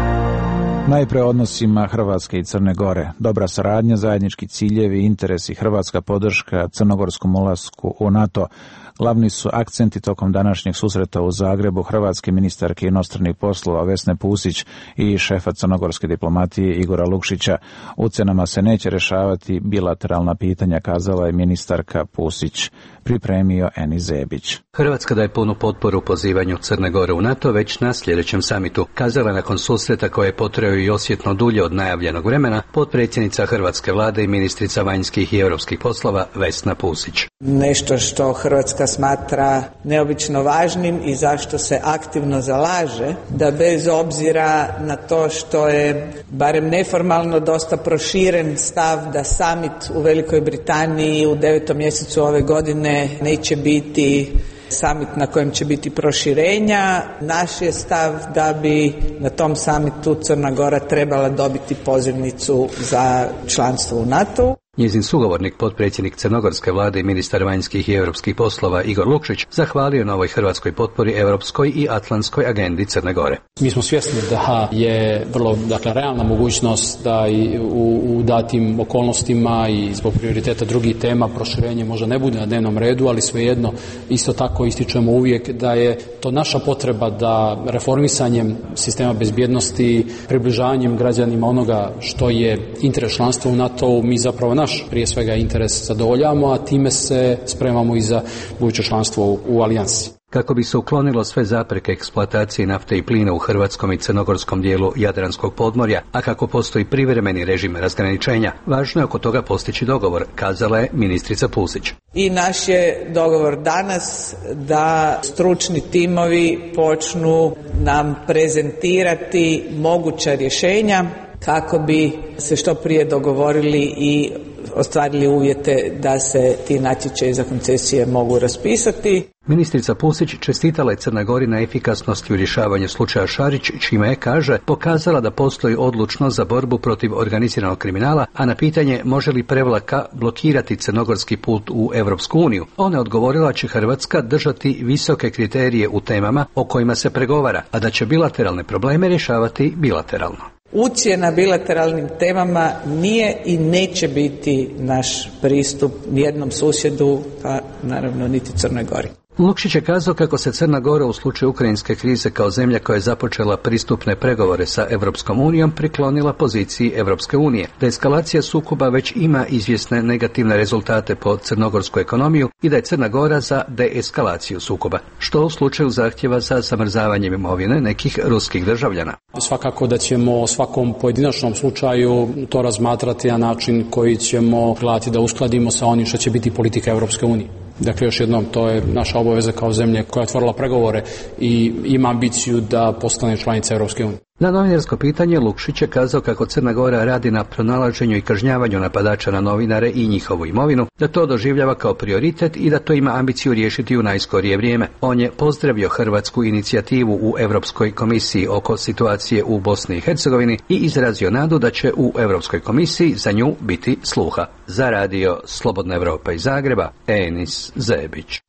Najpre odnosima Hrvatske i Crne Gore. Dobra saradnja, zajednički ciljevi, interesi, hrvatska podrška crnogorskom ulasku u NATO. Glavni su akcenti tokom današnjeg susreta u Zagrebu hrvatske ministarke inostranih poslova Vesne Pusić i šefa crnogorske diplomatije Igora Lukšića. Ucenama se neće rešavati bilateralna pitanja, kazala je ministarka Pusić. Pripremio Eni Zebić. Hrvatska daje punu potporu pozivanju Crne Gore u NATO već na sljedećem samitu, kazala nakon susreta koje je potrajao i osjetno dulje od najavljenog vremena potpredsjednica hrvatske vlade i ministrica vanjskih i europskih poslova Vesna Pusić. Nešto što Hrvatska smatra neobično važnim i zašto se aktivno zalaže, da bez obzira na to što je barem neformalno dosta proširen stav da samit u Velikoj Britaniji u devetom mjesecu ove godine neće biti samit na kojem će biti proširenja. Naš je stav da bi na tom samitu Crna Gora trebala dobiti pozivnicu za članstvo u NATO-u. Njezin sugovornik, potpredsjednik crnogorske vlade i ministar vanjskih i europskih poslova Igor Lukšić, zahvalio na ovoj hrvatskoj potpori europskoj i atlantskoj agendi Crne Gore. Mi smo svjesni da je vrlo dakle, realna mogućnost da i u, u datim okolnostima i zbog prioriteta drugih tema proširenje možda ne bude na dnevnom redu, ali svejedno isto tako ističemo uvijek da je to naša potreba da reformisanjem sistema bezbjednosti, približavanjem građanima onoga što je interes članstva u NATO-u, mi zapravo naš prije svega interes zadovoljavamo, a time se spremamo i za buduće članstvo u, u alijansi. Kako bi se uklonilo sve zapreke eksploatacije nafte i plina u hrvatskom i crnogorskom dijelu Jadranskog podmorja, a kako postoji privremeni režim razgraničenja, važno je oko toga postići dogovor, kazala je ministrica Pusić. I naš je dogovor danas da stručni timovi počnu nam prezentirati moguća rješenja kako bi se što prije dogovorili i ostvarili uvjete da se ti natječaji za koncesije mogu raspisati. Ministrica Pusić čestitala je Crnoj Gori na efikasnosti u rješavanju slučaja Šarić, čime je, kaže, pokazala da postoji odlučnost za borbu protiv organiziranog kriminala, a na pitanje može li Prevlaka blokirati crnogorski put u Europsku uniju, ona je odgovorila će Hrvatska držati visoke kriterije u temama o kojima se pregovara, a da će bilateralne probleme rješavati bilateralno. Ucjena bilateralnim temama nije i neće biti naš pristup nijednom susjedu, pa naravno niti Crnoj Gori. Lukšić je kazao kako se Crna Gora u slučaju ukrajinske krize kao zemlja koja je započela pristupne pregovore sa Europskom unijom priklonila poziciji Europske unije, da eskalacija sukoba već ima izvjesne negativne rezultate po crnogorsku ekonomiju i da je Crna Gora za deeskalaciju sukoba, što u slučaju zahtjeva za zamrzavanjem imovine nekih ruskih državljana. Svakako da ćemo o svakom pojedinačnom slučaju to razmatrati na način koji ćemo gledati da uskladimo sa onim što će biti politika Europske unije. Dakle, još jednom, to je naša obaveza kao zemlje koja je otvorila pregovore i ima ambiciju da postane članica Europske unije. Na novinarsko pitanje Lukšić je kazao kako Crna Gora radi na pronalaženju i kažnjavanju napadača na novinare i njihovu imovinu, da to doživljava kao prioritet i da to ima ambiciju riješiti u najskorije vrijeme. On je pozdravio hrvatsku inicijativu u Europskoj komisiji oko situacije u Bosni i Hercegovini i izrazio nadu da će u Europskoj komisiji za nju biti sluha. Za radio Slobodna Evropa iz Zagreba, Enis Zebić.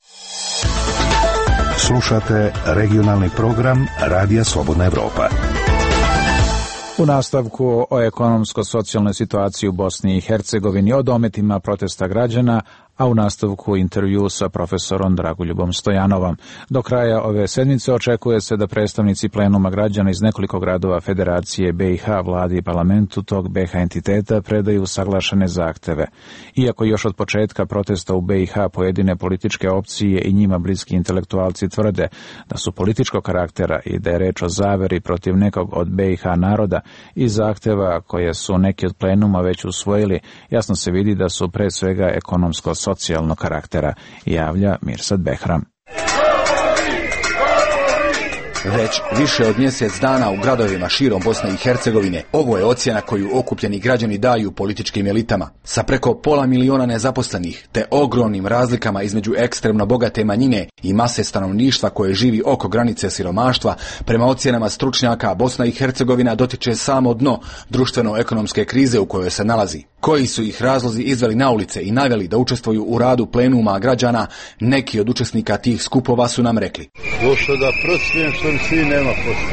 Slušate regionalni program Radija Slobodna Evropa. U nastavku o ekonomsko-socijalnoj situaciji u Bosni i Hercegovini, o dometima protesta građana, a u nastavku intervju sa profesorom Dragoljubom Stojanovom. Do kraja ove sedmice očekuje se da predstavnici plenuma građana iz nekoliko gradova Federacije B i H, vladi i parlamentu tog B i H entiteta predaju saglašene zahteve. Iako još od početka protesta u B i H pojedine političke opcije i njima bliski intelektualci tvrde da su političkog karaktera i da je reč o zaveri protiv nekog od B i H naroda i zahteva koje su neki od plenuma već usvojili, jasno se vidi da su pre svega ekonomsko socijalnog karaktera, javlja Mirsad Behram. Već više od mjesec dana u gradovima širom Bosne i Hercegovine ovo je ocjena koju okupljeni građani daju političkim elitama. Sa preko pola miliona nezaposlenih te ogromnim razlikama između ekstremno bogate manjine i mase stanovništva koje živi oko granice siromaštva, prema ocjenama stručnjaka Bosna i Hercegovina dotiče samo dno društveno-ekonomske krize u kojoj se nalazi. Koji su ih razlozi izveli na ulice i naveli da učestvuju u radu plenuma građana, neki od učesnika tih skupova su nam rekli. Došao da procvijem što mi sin nema posla.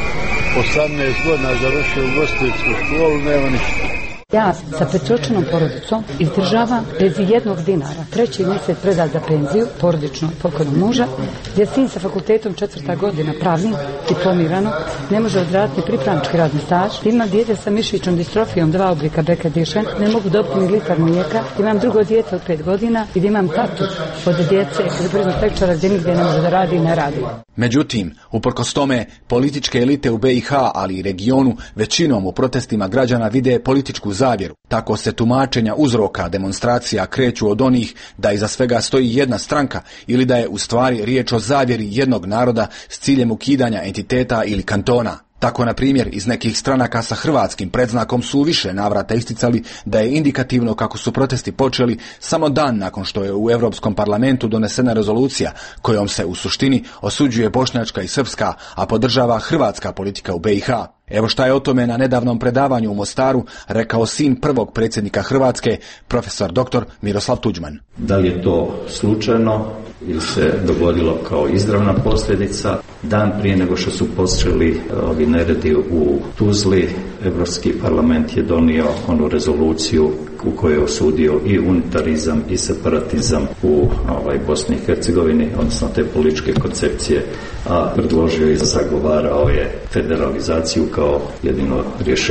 osamnaest godina završio u gostinsku školu, nema ništa. Ja sa petročlanom porodicom izdržavam bez jednog dinara. Treći mjesec predat za penziju, porodično pokojnog muža, gdje sin sa fakultetom četvrta godina pravnim, diplomirano, ne može odraditi pripravnički radni staž. Imam dijete sa mišićnom distrofijom, dva oblika beka dišen, ne mogu dobiti ni litar mlijeka. Imam drugo dijete od pet godina i imam tatu od djece poljoprivrednog tehničara gdje nigdje ne može da radi i ne radi. Međutim, uprkos tome, političke elite u B i H, ali i regionu, većinom u protestima građana vide političku zavjeru. Tako se tumačenja uzroka demonstracija kreću od onih da iza svega stoji jedna stranka ili da je u stvari riječ o zavjeri jednog naroda s ciljem ukidanja entiteta ili kantona. Tako, na primjer, iz nekih stranaka sa hrvatskim predznakom su u više navrata isticali da je indikativno kako su protesti počeli samo dan nakon što je u Europskom parlamentu donesena rezolucija kojom se u suštini osuđuje bošnjačka i srpska, a podržava hrvatska politika u B i H. Evo šta je o tome na nedavnom predavanju u Mostaru rekao sin prvog predsjednika Hrvatske, profesor doktor Miroslav Tuđman. Da li je to slučajno ili se dogodilo kao izravna posljedica? Dan prije nego što su počeli ovi neredi u Tuzli, Europski parlament je donio onu rezoluciju u kojoj je osudio i unitarizam i separatizam u ovaj, Bosni i Hercegovini, odnosno te političke koncepcije, a predložio i zagovarao je federalizaciju kao jedino rješenje.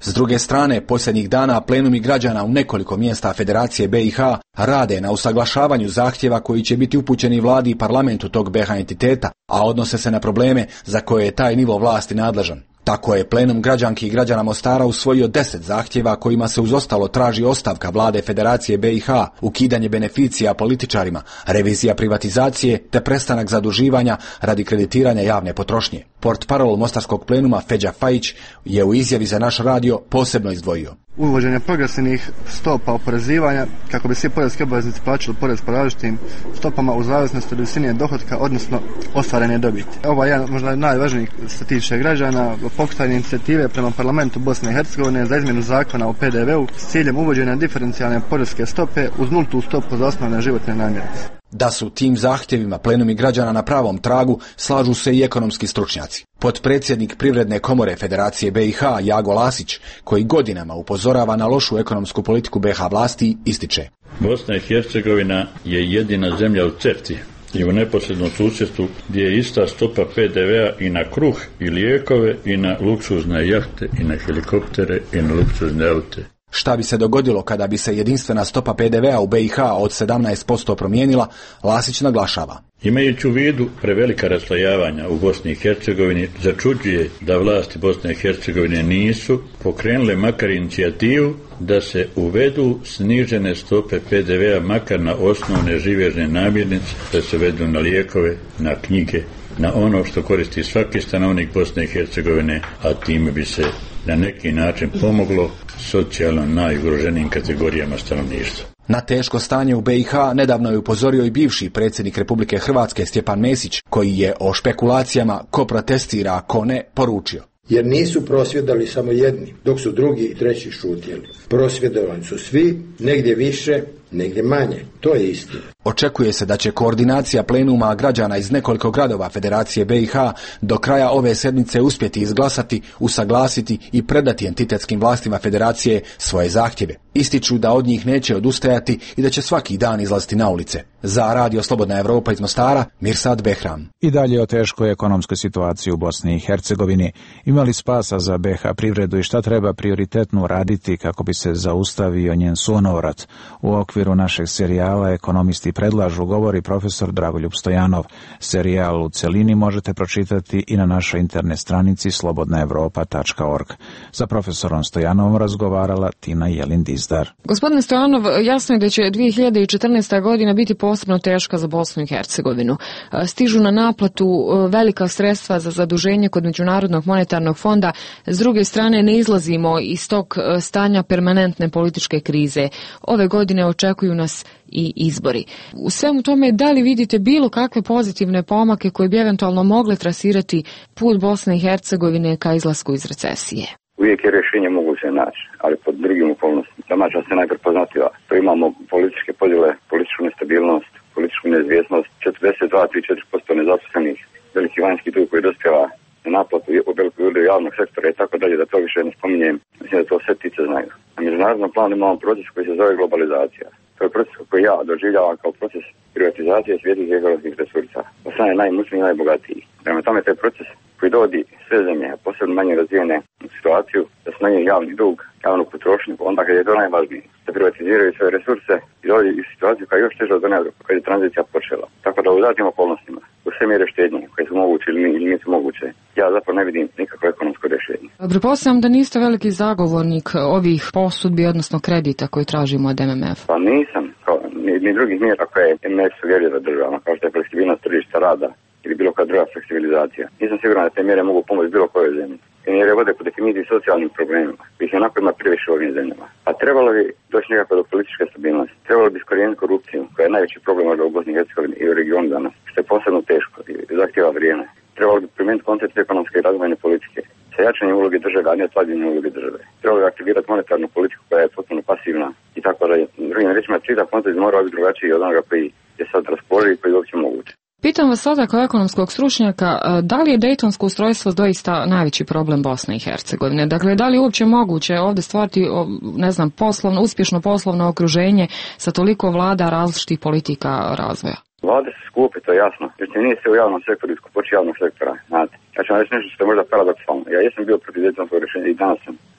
S druge strane, posljednjih dana plenumi građana u nekoliko mjesta Federacije B i H rade na usaglašavanju zahtjeva koji će biti upućeni vladi i parlamentu tog B i H entiteta, a odnose se na probleme za koje je taj nivo vlasti nadležan. Tako je plenum građanki i građana Mostara usvojio deset zahtjeva kojima se uz ostalo traži ostavka vlade Federacije B i H, ukidanje beneficija političarima, revizija privatizacije te prestanak zaduživanja radi kreditiranja javne potrošnje. Portparol Mostarskog plenuma Feđa Fajić je u izjavi za naš radio posebno izdvojio uvođenje progresivnih stopa oporezivanja kako bi svi poreski obveznici plaćali porez po različitim stopama u zavisnosti od visine dohotka, odnosno ostvarene dobiti. Ovo je jedan možda najvažnijih što se tiče građana, pokretanje inicijative prema parlamentu Bosne i Hercegovine za izmjenu zakona o P D V-u s ciljem uvođenja diferencijalne poreske stope uz nultu stopu za osnovne životne namirnice. Da su tim zahtjevima plenumi građana na pravom tragu, slažu se i ekonomski stručnjaci. Potpredsjednik Privredne komore Federacije B i H Jago Lasić, koji godinama upozorava na lošu ekonomsku politiku B i H vlasti, ističe: Bosna i Hercegovina je jedina zemlja u CEFTA-i i u neposrednom susjedstvu gdje je ista stopa P D V-a i na kruh i lijekove i na luksuzne jahte i na helikoptere i na luksuzne aute. Šta bi se dogodilo kada bi se jedinstvena stopa P D V-a u B i H od sedamnaest posto promijenila, Lasić naglašava: Imajući u vidu prevelika raslojavanja u Bosni i Hercegovini, začuđuje da vlasti Bosne i Hercegovine nisu pokrenule makar inicijativu da se uvedu snižene stope P D V-a makar na osnovne živežne namirnice, da se uvedu na lijekove, na knjige, na ono što koristi svaki stanovnik Bosne i Hercegovine, a time bi se na neki način pomoglo socijalno najugroženijim kategorijama stanovništva. Na teško stanje u B i H nedavno je upozorio i bivši predsjednik Republike Hrvatske Stjepan Mesić, koji je o špekulacijama ko protestira, a ko ne, poručio: Jer nisu prosvjedali samo jedni, dok su drugi i treći šutjeli. Prosvjedovali su svi, negdje više, negdje manje. To je istina. Očekuje se da će koordinacija plenuma građana iz nekoliko gradova Federacije B i H do kraja ove sedmice uspjeti izglasati, usaglasiti i predati entitetskim vlastima Federacije svoje zahtjeve. Ističu da od njih neće odustajati i da će svaki dan izlaziti na ulice. Za Radio Slobodna Evropa iz Mostara, Mirsad Behram. I dalje o teškoj ekonomskoj situaciji u Bosni i Hercegovini. Imali spasa za B i H privredu i šta treba prioritetno raditi kako bi se zaustavio njen sunovrat? U okviru našeg serijala Ekonomisti predlažu, govori profesor Dragoljub Stojanov. Serijal u celini možete pročitati i na našoj internet stranici slobodna evropa tačka org. Sa profesorom Stojanovom razgovarala Tina Jelin-Dizdar. Gospodine Stojanov, jasno je da će dvije hiljade četrnaesta. godina biti posebno teška za Bosnu i Hercegovinu. Stižu na naplatu velika sredstva za zaduženje kod Međunarodnog monetarnog fonda. S druge strane, ne izlazimo iz tog stanja permanentne političke krize. Ove godine očekuju nas i izbori. U svemu tome, da li vidite bilo kakve pozitivne pomake koje bi eventualno mogle trasirati put Bosne i Hercegovine ka izlasku iz recesije? Uvijek je rješenje moguće naći, ali pod drugim okolnostima. Domaća se najprepoznatljiva. To imamo političke podjele, političku nestabilnost, političku neizvjesnost, četrdeset dva do trideset četiri posto nezaposlenih, veliki vanjski dug koji dospijeva na naplatu u veliku udio javnog sektora i tako dalje, da to više ne spominjem. Mislim da to sve ptice znaju. Na međunarodnom planu imamo proces koji se zove globalizacija. To je proces koji ja doživljavam kao proces privatizacije svjetskih ekonomskih resursa. Od strane najmoćnijih i najbogatijih. Prema tome, taj proces koji dovodi sve zemlje, posebno manje razvijene, u situaciju da smanjuje javni dug, javnu potrošnju, onda kad je to najvažnije, da privatiziraju sve resurse i dovodi u situaciju koja je još teža od one kada je tranzicija počela. Tako da u datim okolnostima, u sve mjere štednje koje su moguće ili nisu moguće, ja zapravo ne vidim nikakvo ekonomsko rješenje. Pretpostavljam da niste veliki zagovornik ovih posudbi, odnosno kredita koji tražimo od M M F. Pa nisam, kao, ni, ni drugih mjera koje M M F sugerira državama, kao što je fleksibilnost tržišta rada ili bilo koja druga fleksibilizacija. Nisam siguran da te mjere mogu pomoći bilo kojoj zemlji. I mjere vode po definiciji socijalnim problemima, koji se onako ima previše u ovim zemljama. A trebalo bi doći nekako do političke stabilnosti. Trebalo bi iskorijeniti korupciju, koja je najveći problem u Bosni i Hercegovini i u regionu danas, što je posebno teško i zahtjeva vrijeme. Trebalo bi primijeniti koncept ekonomske i razvojne politike, sa jačanjem uloge države, a ne slabljenjem uloge države. Trebalo bi aktivirati monetarnu politiku koja je potpuno pasivna i tako da je. Drugim rečima, čitav koncept mora biti drugačiji od onoga koji je sad raspoloživ i koji je uopće moguće. Pitam vas sada kao ekonomskog stručnjaka, da li je dejtonsko ustrojstvo doista najveći problem Bosne i Hercegovine? Dakle, da li je uopće moguće ovdje stvarati, ne znam, poslovno, uspješno poslovno okruženje sa toliko vlada različitih politika razvoja? Vlade su skupe, to je jasno. Znači, nije se u javnom sektoru iskupoći javnog sektora, znate. Ja ću vam reći nešto što je možda paradoksalno. Ja jesam bio protiv dejtonskog rješenja i danas sam.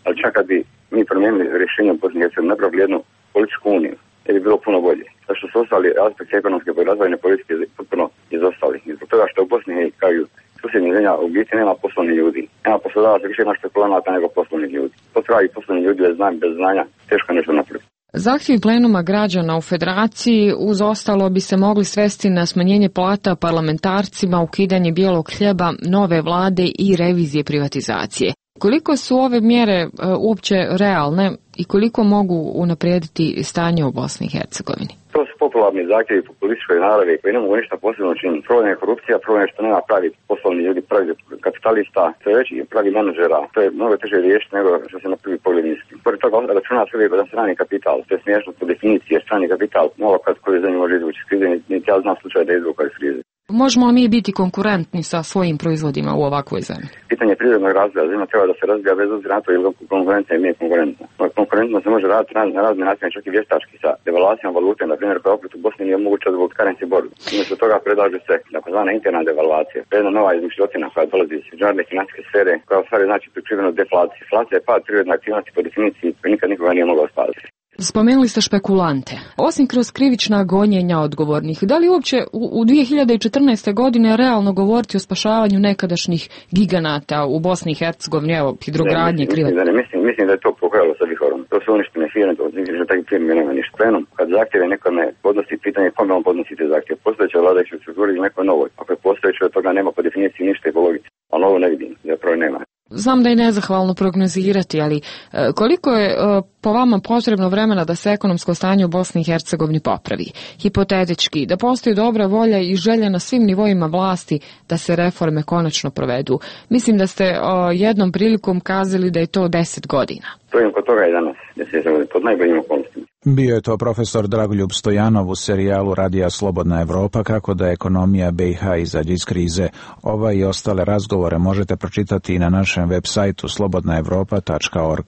Ali čak kad bi mi promijenili rješenje u Bosni i Hercegovini, napravili jednu političku uniju, jer bi bilo puno bolje. Zato što su ostali aspekti ekonomske i razvojne politike potpuno izostali. I zbog toga što u Bosni kao i susjednih zemlja u biti nema poslovnih ljudi. Nema poslodavaca, više ima špekulanata nego poslovnih ljudi. To traži poslovnih ljudi bez znanja, bez znanja, teško nešto napraviti. Zahtjevi plenuma građana u federaciji uz ostalo bi se mogli svesti na smanjenje plata parlamentarcima, ukidanje bijelog hljeba, nove vlade i revizije privatizacije. Koliko su ove mjere e, uopće realne i koliko mogu unaprijediti stanje u Bosni i Hercegovini? To su popularni zahtjevi po političkoj naravi koji ne mogu ništa posebno činiti. Problem je korupcija, problem je što nema pravi poslovni ljudi, pravi kapitalista, to je već i pravi menadžera. To je mnogo teže riješiti nego što se na prvi pogled misli. Pored toga računa se uvijek da strani kapital. To je smiješno po definiciji jer strani kapital malo kad koju zemlju može izvući iz krize, niti ja znam slučaj da je izvukao iz krize. Možemo li mi biti konkurentni sa svojim proizvodima u ovakvoj zemlji? Pitanje prirodnog razvoja zemlja treba da se razvija bez obzira na to ili konkurentna ili nije konkurentna. Konkurentno se može raditi na razne načine, čak i vještački sa devaluacijom valute, na primjer koja opet u Bosni nije moguća zbog currency bordu. Umjesto toga predlaže se takozvana interna devaluacija. To je jedna nova izmišljotina koja dolazi iz međunarodne financijske sfere, koja u stvari znači prikrivenu deflaciju. Deflacija je pad prirodne aktivnosti po definiciji koji nikad nikoga nije mogao spasiti. Spomenuli ste špekulante. Osim kroz krivična gonjenja odgovornih, da li uopće u, u dvije hiljade četrnaeste. godine realno govoriti o spašavanju nekadašnjih giganata u Bosni i Hercegovini, evo, hidrogradnje, krive? Ne, ne, mislim, mislim da je to pokojalo sa vihorom. To su uništene firme, to je takvi firme nema ništa. Plenom, kad zahtjeve nekome podnosi pitanje kome on podnosi te zahtjeve, postojeće vladajuće strukturi ili nekoj novoj. Ako je postojeće, od toga nema po definiciji ništa i po logici. A novo ne vidim, zapravo nema. Znam da je nezahvalno prognozirati, ali koliko je po vama potrebno vremena da se ekonomsko stanje u Bosni i Hercegovini popravi? Hipotetički, da postoji dobra volja i želja na svim nivoima vlasti da se reforme konačno provedu. Mislim da ste jednom prilikom kazali da je to deset godina. Stojim kod toga i danas, deset godina, pod najboljim okolnostima. Bio je to profesor Dragoljub Stojanov u serijalu Radija Slobodna Evropa kako da ekonomija B i H izađe iz krize. Ova i ostale razgovore možete pročitati i na našem web sajtu slobodna evropa tačka org.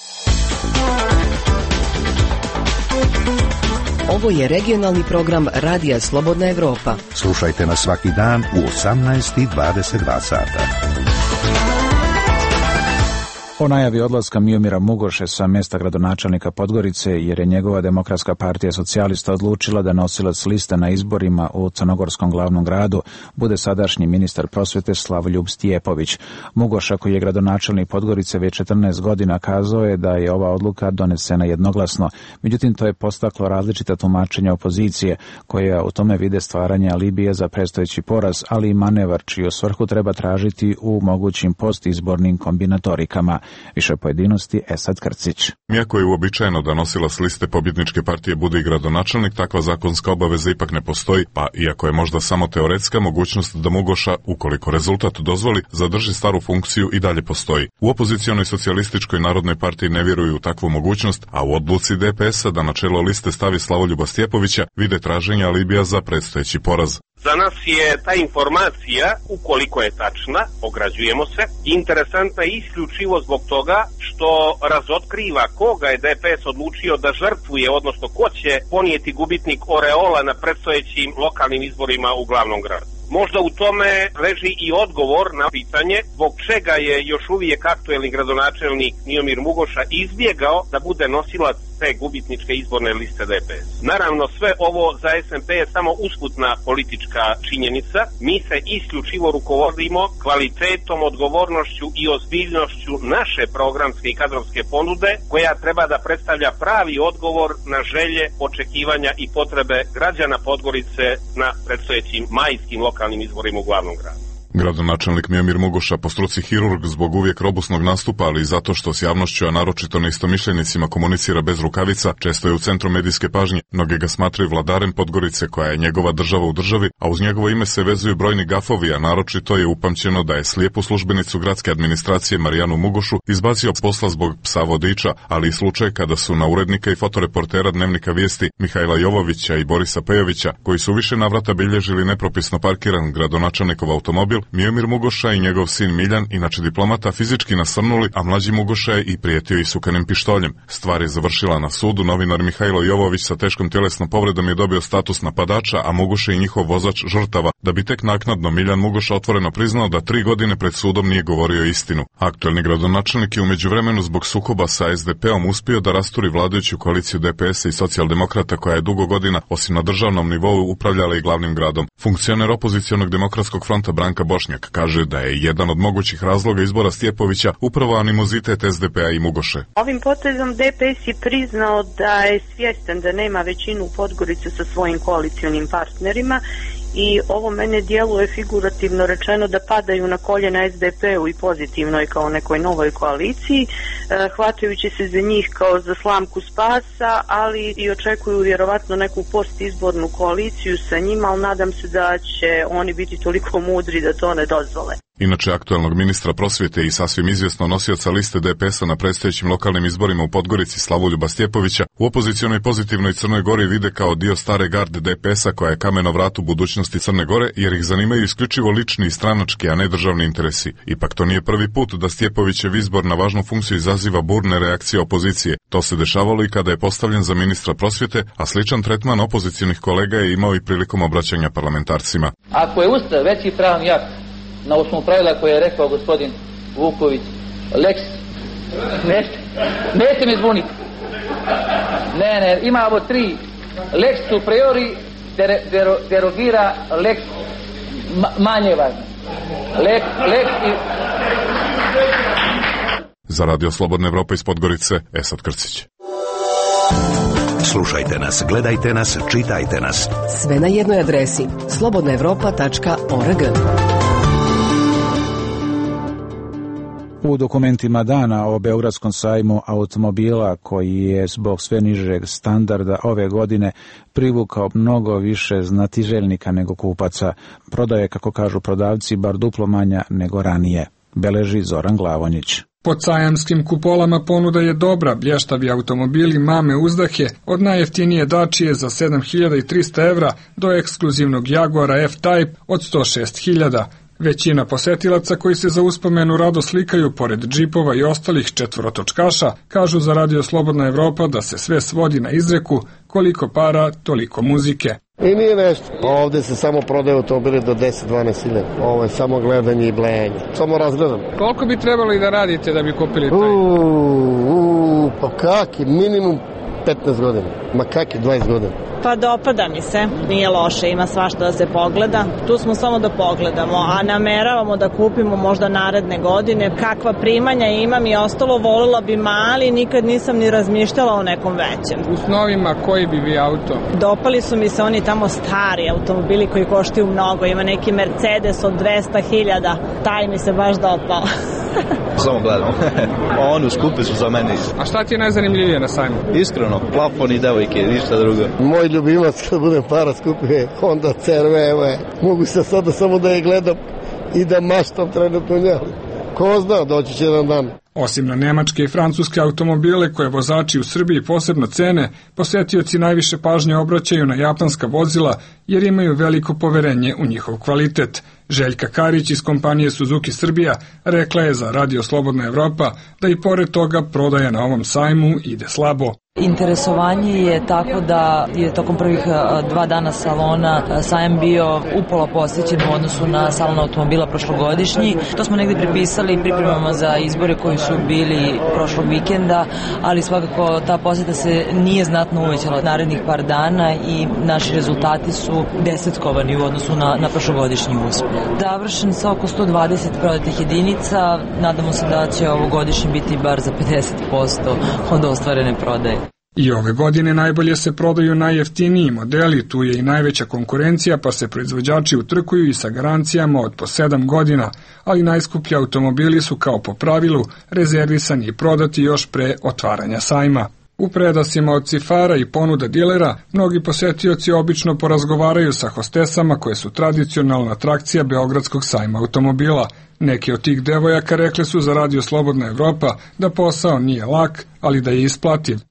Ovo je regionalni program Radija Slobodna Evropa. Slušajte nas svaki dan u osamnaest i dvadeset dva sata. O najavi odlaska Miomira Mugoše sa mjesta gradonačelnika Podgorice jer je njegova Demokratska partija socijalista odlučila da nosilac liste na izborima u crnogorskom glavnom gradu bude sadašnji ministar prosvete Slavoljub Stjepović. Mugoša, koji je gradonačelnik Podgorice već četrnaest godina, kazao je da je ova odluka donesena jednoglasno. Međutim, to je postaklo različita tumačenja opozicije, koja u tome vide stvaranje alibija za predstojeći poraz, ali i manevar čiju svrhu treba tražiti u mogućim postizbornim kombinatorikama. Više pojedinosti Esad Krcić. Iako je uobičajeno da nosilac liste pobjedničke partije bude i gradonačelnik, takva zakonska obaveza ipak ne postoji, pa iako je možda samo teoretska, mogućnost da Mugoša, ukoliko rezultat dozvoli, zadrži staru funkciju i dalje postoji. U opozicionoj socijalističkoj narodnoj partiji ne vjeruju u takvu mogućnost, a u odluci D P S-a da na čelo liste stavi Slavoljuba Stjepovića vide traženje alibija za predstojeći poraz. Za nas je ta informacija, ukoliko je tačna, ograđujemo se, interesantna isključivo zbog toga što razotkriva koga je D P S odlučio da žrtvuje, odnosno ko će ponijeti gubitnik oreola na predstojećim lokalnim izborima u glavnom gradu. Možda u tome leži i odgovor na pitanje zbog čega je još uvijek aktuelni gradonačelnik Miomir Mugoša izbjegao da bude nosilac te gubitničke izborne liste D P S. Naravno, sve ovo za S N P je samo usputna politička činjenica. Mi se isključivo rukovodimo kvalitetom, odgovornošću i ozbiljnošću naše programske i kadrovske ponude, koja treba da predstavlja pravi odgovor na želje, očekivanja i potrebe građana Podgorice na predstojećim majskim lokalnim izborima u glavnom gradu. Gradonačelnik Miomir Mugoša, po struci hirurg zbog uvijek robusnog nastupa, ali i zato što s javnošću, a naročito neistomišljenicima, komunicira bez rukavica, često je u centru medijske pažnje. Mnoge ga smatraju vladarem Podgorice, koja je njegova država u državi, a uz njegovo ime se vezuju brojni gafovi, a naročito je upamćeno da je slijepu službenicu gradske administracije Marijanu Mugošu izbacio posla zbog psa vodiča, ali i slučaj kada su na urednika i fotoreportera Dnevnika vijesti Mihajla Jovovića i Borisa Pejovića, koji su više navrata bilježili nepropisno parkiran gradonačelnikov automobil, automobil, Miomir Mugoša i njegov sin Miljan, inače diplomata, fizički nasrnuli, a mlađi Mugoša je i prijetio isukanim pištoljem. Stvar je završila na sudu, novinar Mihajlo Jovović sa teškom tjelesnom povredom je dobio status napadača, a Mugoša i njihov vozač žrtava, da bi tek naknadno Miljan Mugoša otvoreno priznao da tri godine pred sudom nije govorio istinu. Aktuelni gradonačelnik je u međuvremenu zbog sukoba sa es de pe-om uspio da rasturi vladajuću koaliciju de pe es a i socijaldemokrata koja je dugo godina, osim na državnom nivou, upravljala i glavnim gradom. Funkcioner opozicionog demokratskog fronta Branka Bošnjak kaže da je jedan od mogućih razloga izbora Stjepovića upravo animozitet es de pe-a i Mugoše. Ovim potezom de pe es je priznao da je svjestan da nema većinu u Podgorici sa svojim koalicionim partnerima i ovo mene djeluje figurativno rečeno da padaju na koljena es de pe-u i pozitivnoj kao nekoj novoj koaliciji, hvatajući se za njih kao za slamku spasa, ali i očekuju vjerovatno neku postizbornu koaliciju sa njima, ali nadam se da će oni biti toliko mudri da to ne dozvole. Inače, aktuelnog ministra prosvjete i sasvim izvjesno nosioca liste de pe es a na predstojećim lokalnim izborima u Podgorici Slavoljuba Stjepovića u opozicionoj pozitivnoj Crnoj Gori vide kao dio stare garde de pe es a koja je kameno vratu budućnosti Crne Gore, jer ih zanimaju isključivo lični i stranački, a ne državni interesi. Ipak to nije prvi put da Stjepovićev izbor na važnu funkciju izaziva burne reakcije opozicije. To se dešavalo i kada je postavljen za ministra prosvjete, a sličan tretman opozicionih kolega je imao i prilikom obraćanja parlamentarcima. Ako je Ustav veći pravni akt na osnovu pravila koje je rekao gospodin Vuković, lex, nećete, nećete me zvoniti. Ne, ne, imamo tri, lex superiori der, der, derogira lex ma, manje važno. Lex, lex i... Za Radio Slobodna Evropa iz Podgorice, Esad Krcić. Slušajte nas, gledajte nas, čitajte nas. Sve na jednoj adresi slobodna evropa tačka org. U dokumentima dana o Beogradskom sajmu automobila, koji je zbog sve nižeg standarda ove godine privukao mnogo više znatiželjnika nego kupaca, prodaje, kako kažu prodavci, bar duplo manja nego ranije, beleži Zoran Glavonjić. Pod sajamskim kupolama ponuda je dobra, blještavi automobili mame uzdahe, od najjeftinije Dačije za sedam hiljada trista evra do ekskluzivnog Jaguara F-Type od sto šest hiljada. Većina posetilaca koji se za uspomenu rado slikaju pored džipova i ostalih četvorotočkaša kažu za Radio Slobodna Evropa da se sve svodi na izreku koliko para, toliko muzike. I nije nešto. Ovdje se samo prodaju automobili do deset do dvanaest hiljada. Ovo je samo gledanje i blejanje. Samo razgledam. Koliko bi trebalo i da radite da bi kupili taj? Uuu, pa kaki, minimum petnaest godina. Ma kaki, dvadeset godina. Pa dopada mi se, nije loše, ima svašta da se pogleda. Tu smo samo da pogledamo, a nameravamo da kupimo možda naredne godine. Kakva primanja imam i ostalo, volila bi mali, nikad nisam ni razmišljala o nekom većem. U snovima koji bi vi auto? Dopali su mi se oni tamo stari automobili koji koštaju mnogo. Ima neki Mercedes od dvesta hiljada, taj mi se baš dopao. Samo gledamo. Onu skupe su za mene. A šta ti je najzanimljivije na sajmu? Iskreno, plafon i devojke, ništa drugo. Moj ljubimac kad budem para skupio Honda C R V. Mogu se sada samo da je gledam i da maštam trenutno njeli. Ko zna, doći će jedan dan. Osim na nemačke i francuske automobile koje vozači u Srbiji posebno cene, posetioci najviše pažnje obraćaju na japanska vozila jer imaju veliko poverenje u njihov kvalitet. Željka Karić iz kompanije Suzuki Srbija rekla je za Radio Slobodna Evropa da i pored toga prodaja na ovom sajmu ide slabo. Interesovanje je tako da je tokom prvih dva dana salona sajam bio upola posjećen u odnosu na salon automobila prošlogodišnji. To smo negdje pripisali pripremama za izbore koji su bili prošlog vikenda, ali svakako ta posjeta se nije znatno uvećala narednih par dana i naši rezultati su desetkovani u odnosu na, na prošlogodišnji uspjeh. Završen sa oko sto dvadeset prodatih jedinica, nadamo se da će ovogodišnji biti bar za pedeset posto od ostvarene prodaje. I ove godine najbolje se prodaju najjeftiniji modeli, tu je i najveća konkurencija, pa se proizvođači utrkuju i sa garancijama od po sedam godina, ali najskuplji automobili su kao po pravilu rezervisani i prodati još pre otvaranja sajma. U predasima od cifara i ponuda dilera, mnogi posetioci obično porazgovaraju sa hostesama koje su tradicionalna atrakcija Beogradskog sajma automobila. Neki od tih devojaka rekli su za Radio Slobodna Evropa da posao nije lak, ali da je isplativ.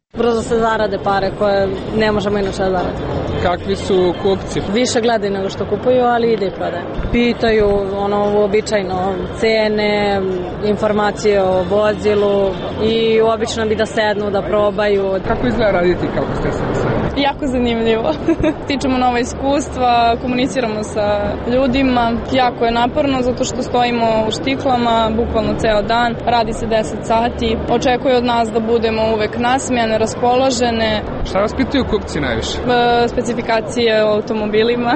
Brzo se zarade pare koje ne možemo inače da zarade. Kakvi su kupci? Više gledaju nego što kupuju, ali ide i prodaje. Pitaju ono uobičajno cene, informacije o vozilu i obično bi da sednu, da probaju. Kako izgleda raditi kako ste se sve? Jako zanimljivo. Stičemo nova iskustva, komuniciramo sa ljudima. Jako je naporno zato što stojimo u štiklama bukvalno ceo dan. Radi se deset sati. Očekuju od nas da budemo uvek nasmijane, raspoložene. Šta vas pitaju kupci najviše? E, specifikacije o automobilima.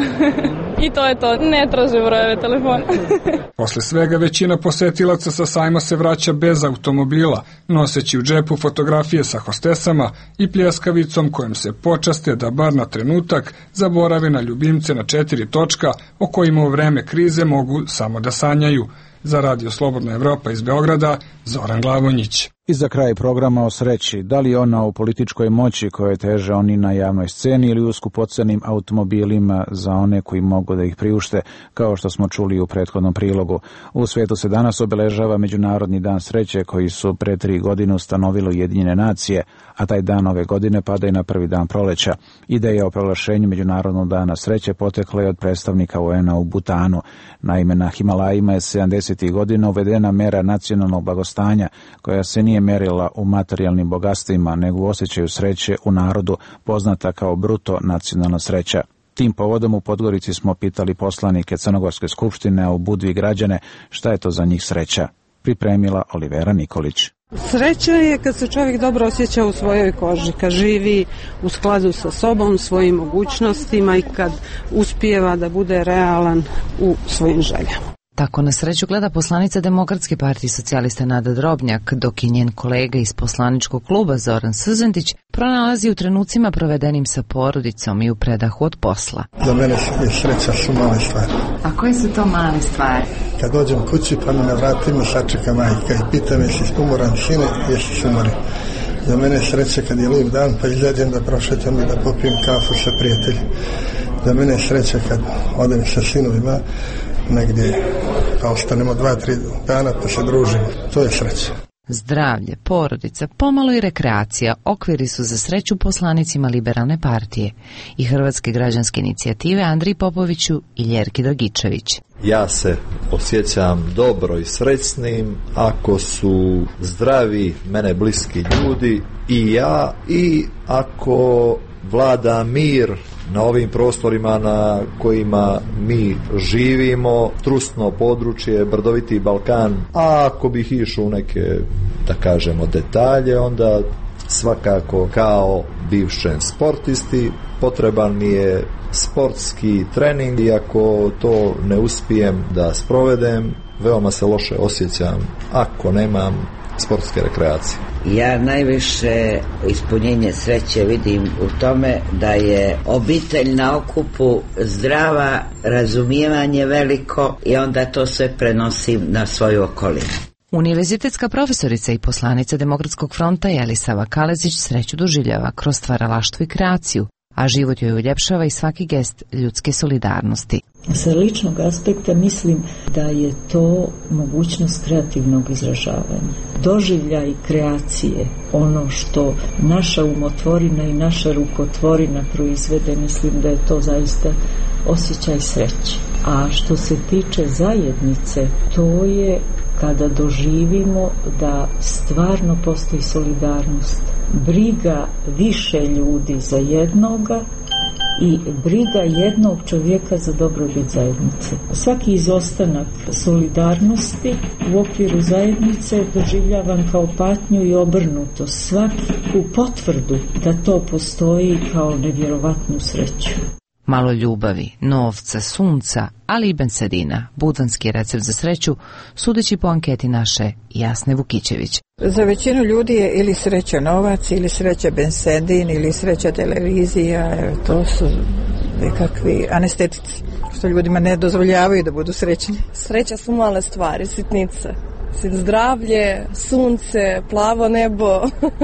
I to je to. Ne traže brojeve telefona. Posle svega većina posetilaca sa sajma se vraća bez automobila, noseći u džepu fotografije sa hostesama i pljeskavicom kojom se počaste da bar na trenutak zaborave na ljubimce na četiri točka o kojima u vreme krize mogu samo da sanjaju. Za Radio Slobodna Evropa iz Beograda, Zoran Glavonjić. I za kraj programa o sreći, da li ona u političkoj moći koje teže oni na javnoj sceni ili u skupocenim automobilima za one koji mogu da ih priušte, kao što smo čuli u prethodnom prilogu. U svijetu se danas obeležava Međunarodni dan sreće koji su pre tri godine ustanovilo Ujedinjene nacije, a taj dan ove godine pada i na prvi dan proleća. Ideja o proglašenju Međunarodnog dana sreće potekla je od predstavnika U N-a u Butanu. Naime, na Himalajima je sedamdesetih godina uvedena mera nacionalnog blagostanja koja se nije merila u materijalnim bogatstvima, nego u osjećaju sreće u narodu, poznata kao bruto nacionalna sreća. Tim povodom u Podgorici smo pitali poslanike Crnogorske skupštine, a u Budvi građane, šta je to za njih sreća. Pripremila Olivera Nikolić. Sreća je kad se čovjek dobro osjeća u svojoj koži, kad živi u skladu sa sobom, svojim mogućnostima i kad uspijeva da bude realan u svojim željama. Tako na sreću gleda poslanica Demokratske partije socijalista Nada Drobnjak, dok i njen kolega iz poslaničkog kluba Zoran Srzendić pronalazi u trenucima provedenim sa porodicom i u predahu od posla. Za mene je sreća su male stvari. A koje su to male stvari? Kad dođem kući pa me na vratima sačeka majka i pita me jesi umoran sine, jesi se umori. Za mene je sreća kad je lijep dan pa izađem da prošetam i da popijem kafu sa prijateljem. Za mene je sreća kad odem sa sinovima negdje, pa ostanemo dva, tri dana pa se družimo. To je sreća. Zdravlje, porodica, pomalo i rekreacija okviri su za sreću poslanicima Liberalne partije i Hrvatske građanske inicijative Andriji Popoviću i Ljerki Dragičević. Ja se osjećam dobro i srećnim ako su zdravi mene bliski ljudi i ja, i ako vlada mir na ovim prostorima na kojima mi živimo, trusno područje, brdoviti Balkan. A ako bih išao u neke, da kažemo, detalje, onda svakako kao bivšem sportisti potreban mi je sportski trening i ako to ne uspijem da sprovedem, veoma se loše osjećam ako nemam sportske rekreacije. Ja najviše ispunjenje sreće vidim u tome da je obitelj na okupu zdrava, razumijevanje veliko i onda to sve prenosim na svoju okolinu. Univerzitetska profesorica i poslanica Demokratskog fronta Jelisava Kalezić sreću doživljava kroz stvaralaštvo i kreaciju, a život joj uljepšava i svaki gest ljudske solidarnosti. Sa ličnog aspekta mislim da je to mogućnost kreativnog izražavanja. Doživljaj kreacije, ono što naša umotvorina i naša rukotvorina proizvede, mislim da je to zaista osjećaj sreće. A što se tiče zajednice, to je kada doživimo da stvarno postoji solidarnost, briga više ljudi za jednoga i briga jednog čovjeka za dobrobit zajednice. Svaki izostanak solidarnosti u okviru zajednice doživljavam kao patnju i obrnuto. Svaku potvrdu da to postoji kao nevjerovatnu sreću. Malo ljubavi, novca, sunca, ali i bensedina, budanski recept za sreću, sudeći po anketi naše Jasne Vukićević. Za većinu ljudi je ili sreća novac, ili sreća bensedin, ili sreća televizija, to su nekakvi anestetici, što ljudima ne dozvoljavaju da budu srećni. Sreća su male stvari, sitnice, zdravlje, sunce, plavo nebo,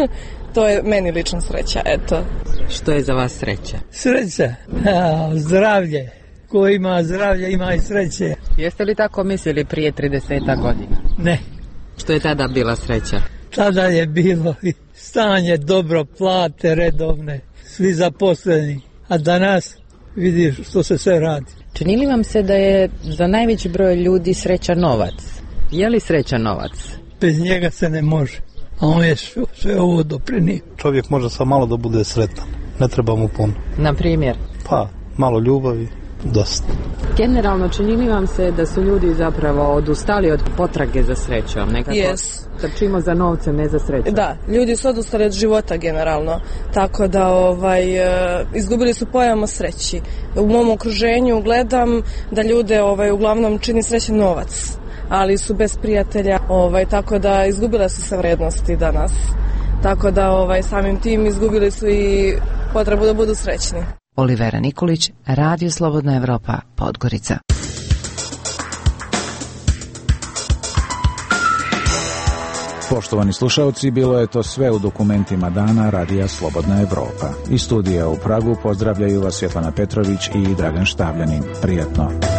to je meni lično sreća, eto. Što je za vas sreća? Sreća, a, zdravlje. Ko ima zdravlje, ima i sreće. Jeste li tako mislili prije trideset godina? Ne. Što je tada bila sreća? Tada je bilo i stanje dobro, plate redovne, svi zaposleni, a danas vidiš što se sve radi. Čini li vam se da je za najveći broj ljudi sreća novac? Je li sreća novac? Bez njega se ne može, a on je sve ovo doprinio. Čovjek može sa malo da bude sretan, ne treba mu puno. Na primjer? Pa, malo ljubavi, dosta. Generalno, čini li vam se da su ljudi zapravo odustali od potrage za srećom? Nekako yes. trčimo za novcem, ne za srećom. Da, ljudi su odustali od života generalno, tako da ovaj, izgubili su pojam o sreći. U mom okruženju gledam da ljude ovaj, uglavnom čini srećan novac, ali su bez prijatelja, ovaj, tako da izgubile su se vrednosti danas. Tako da ovaj, samim tim izgubili su i potrebu da budu srećni. Olivera Nikolić, Radio Slobodna Evropa, Podgorica. Poštovani slušalci, bilo je to sve u dokumentima dana Radija Slobodna Evropa. Iz studija u Pragu pozdravljaju vas Svetlana Petrović i Dragan Štavljanin. Prijatno.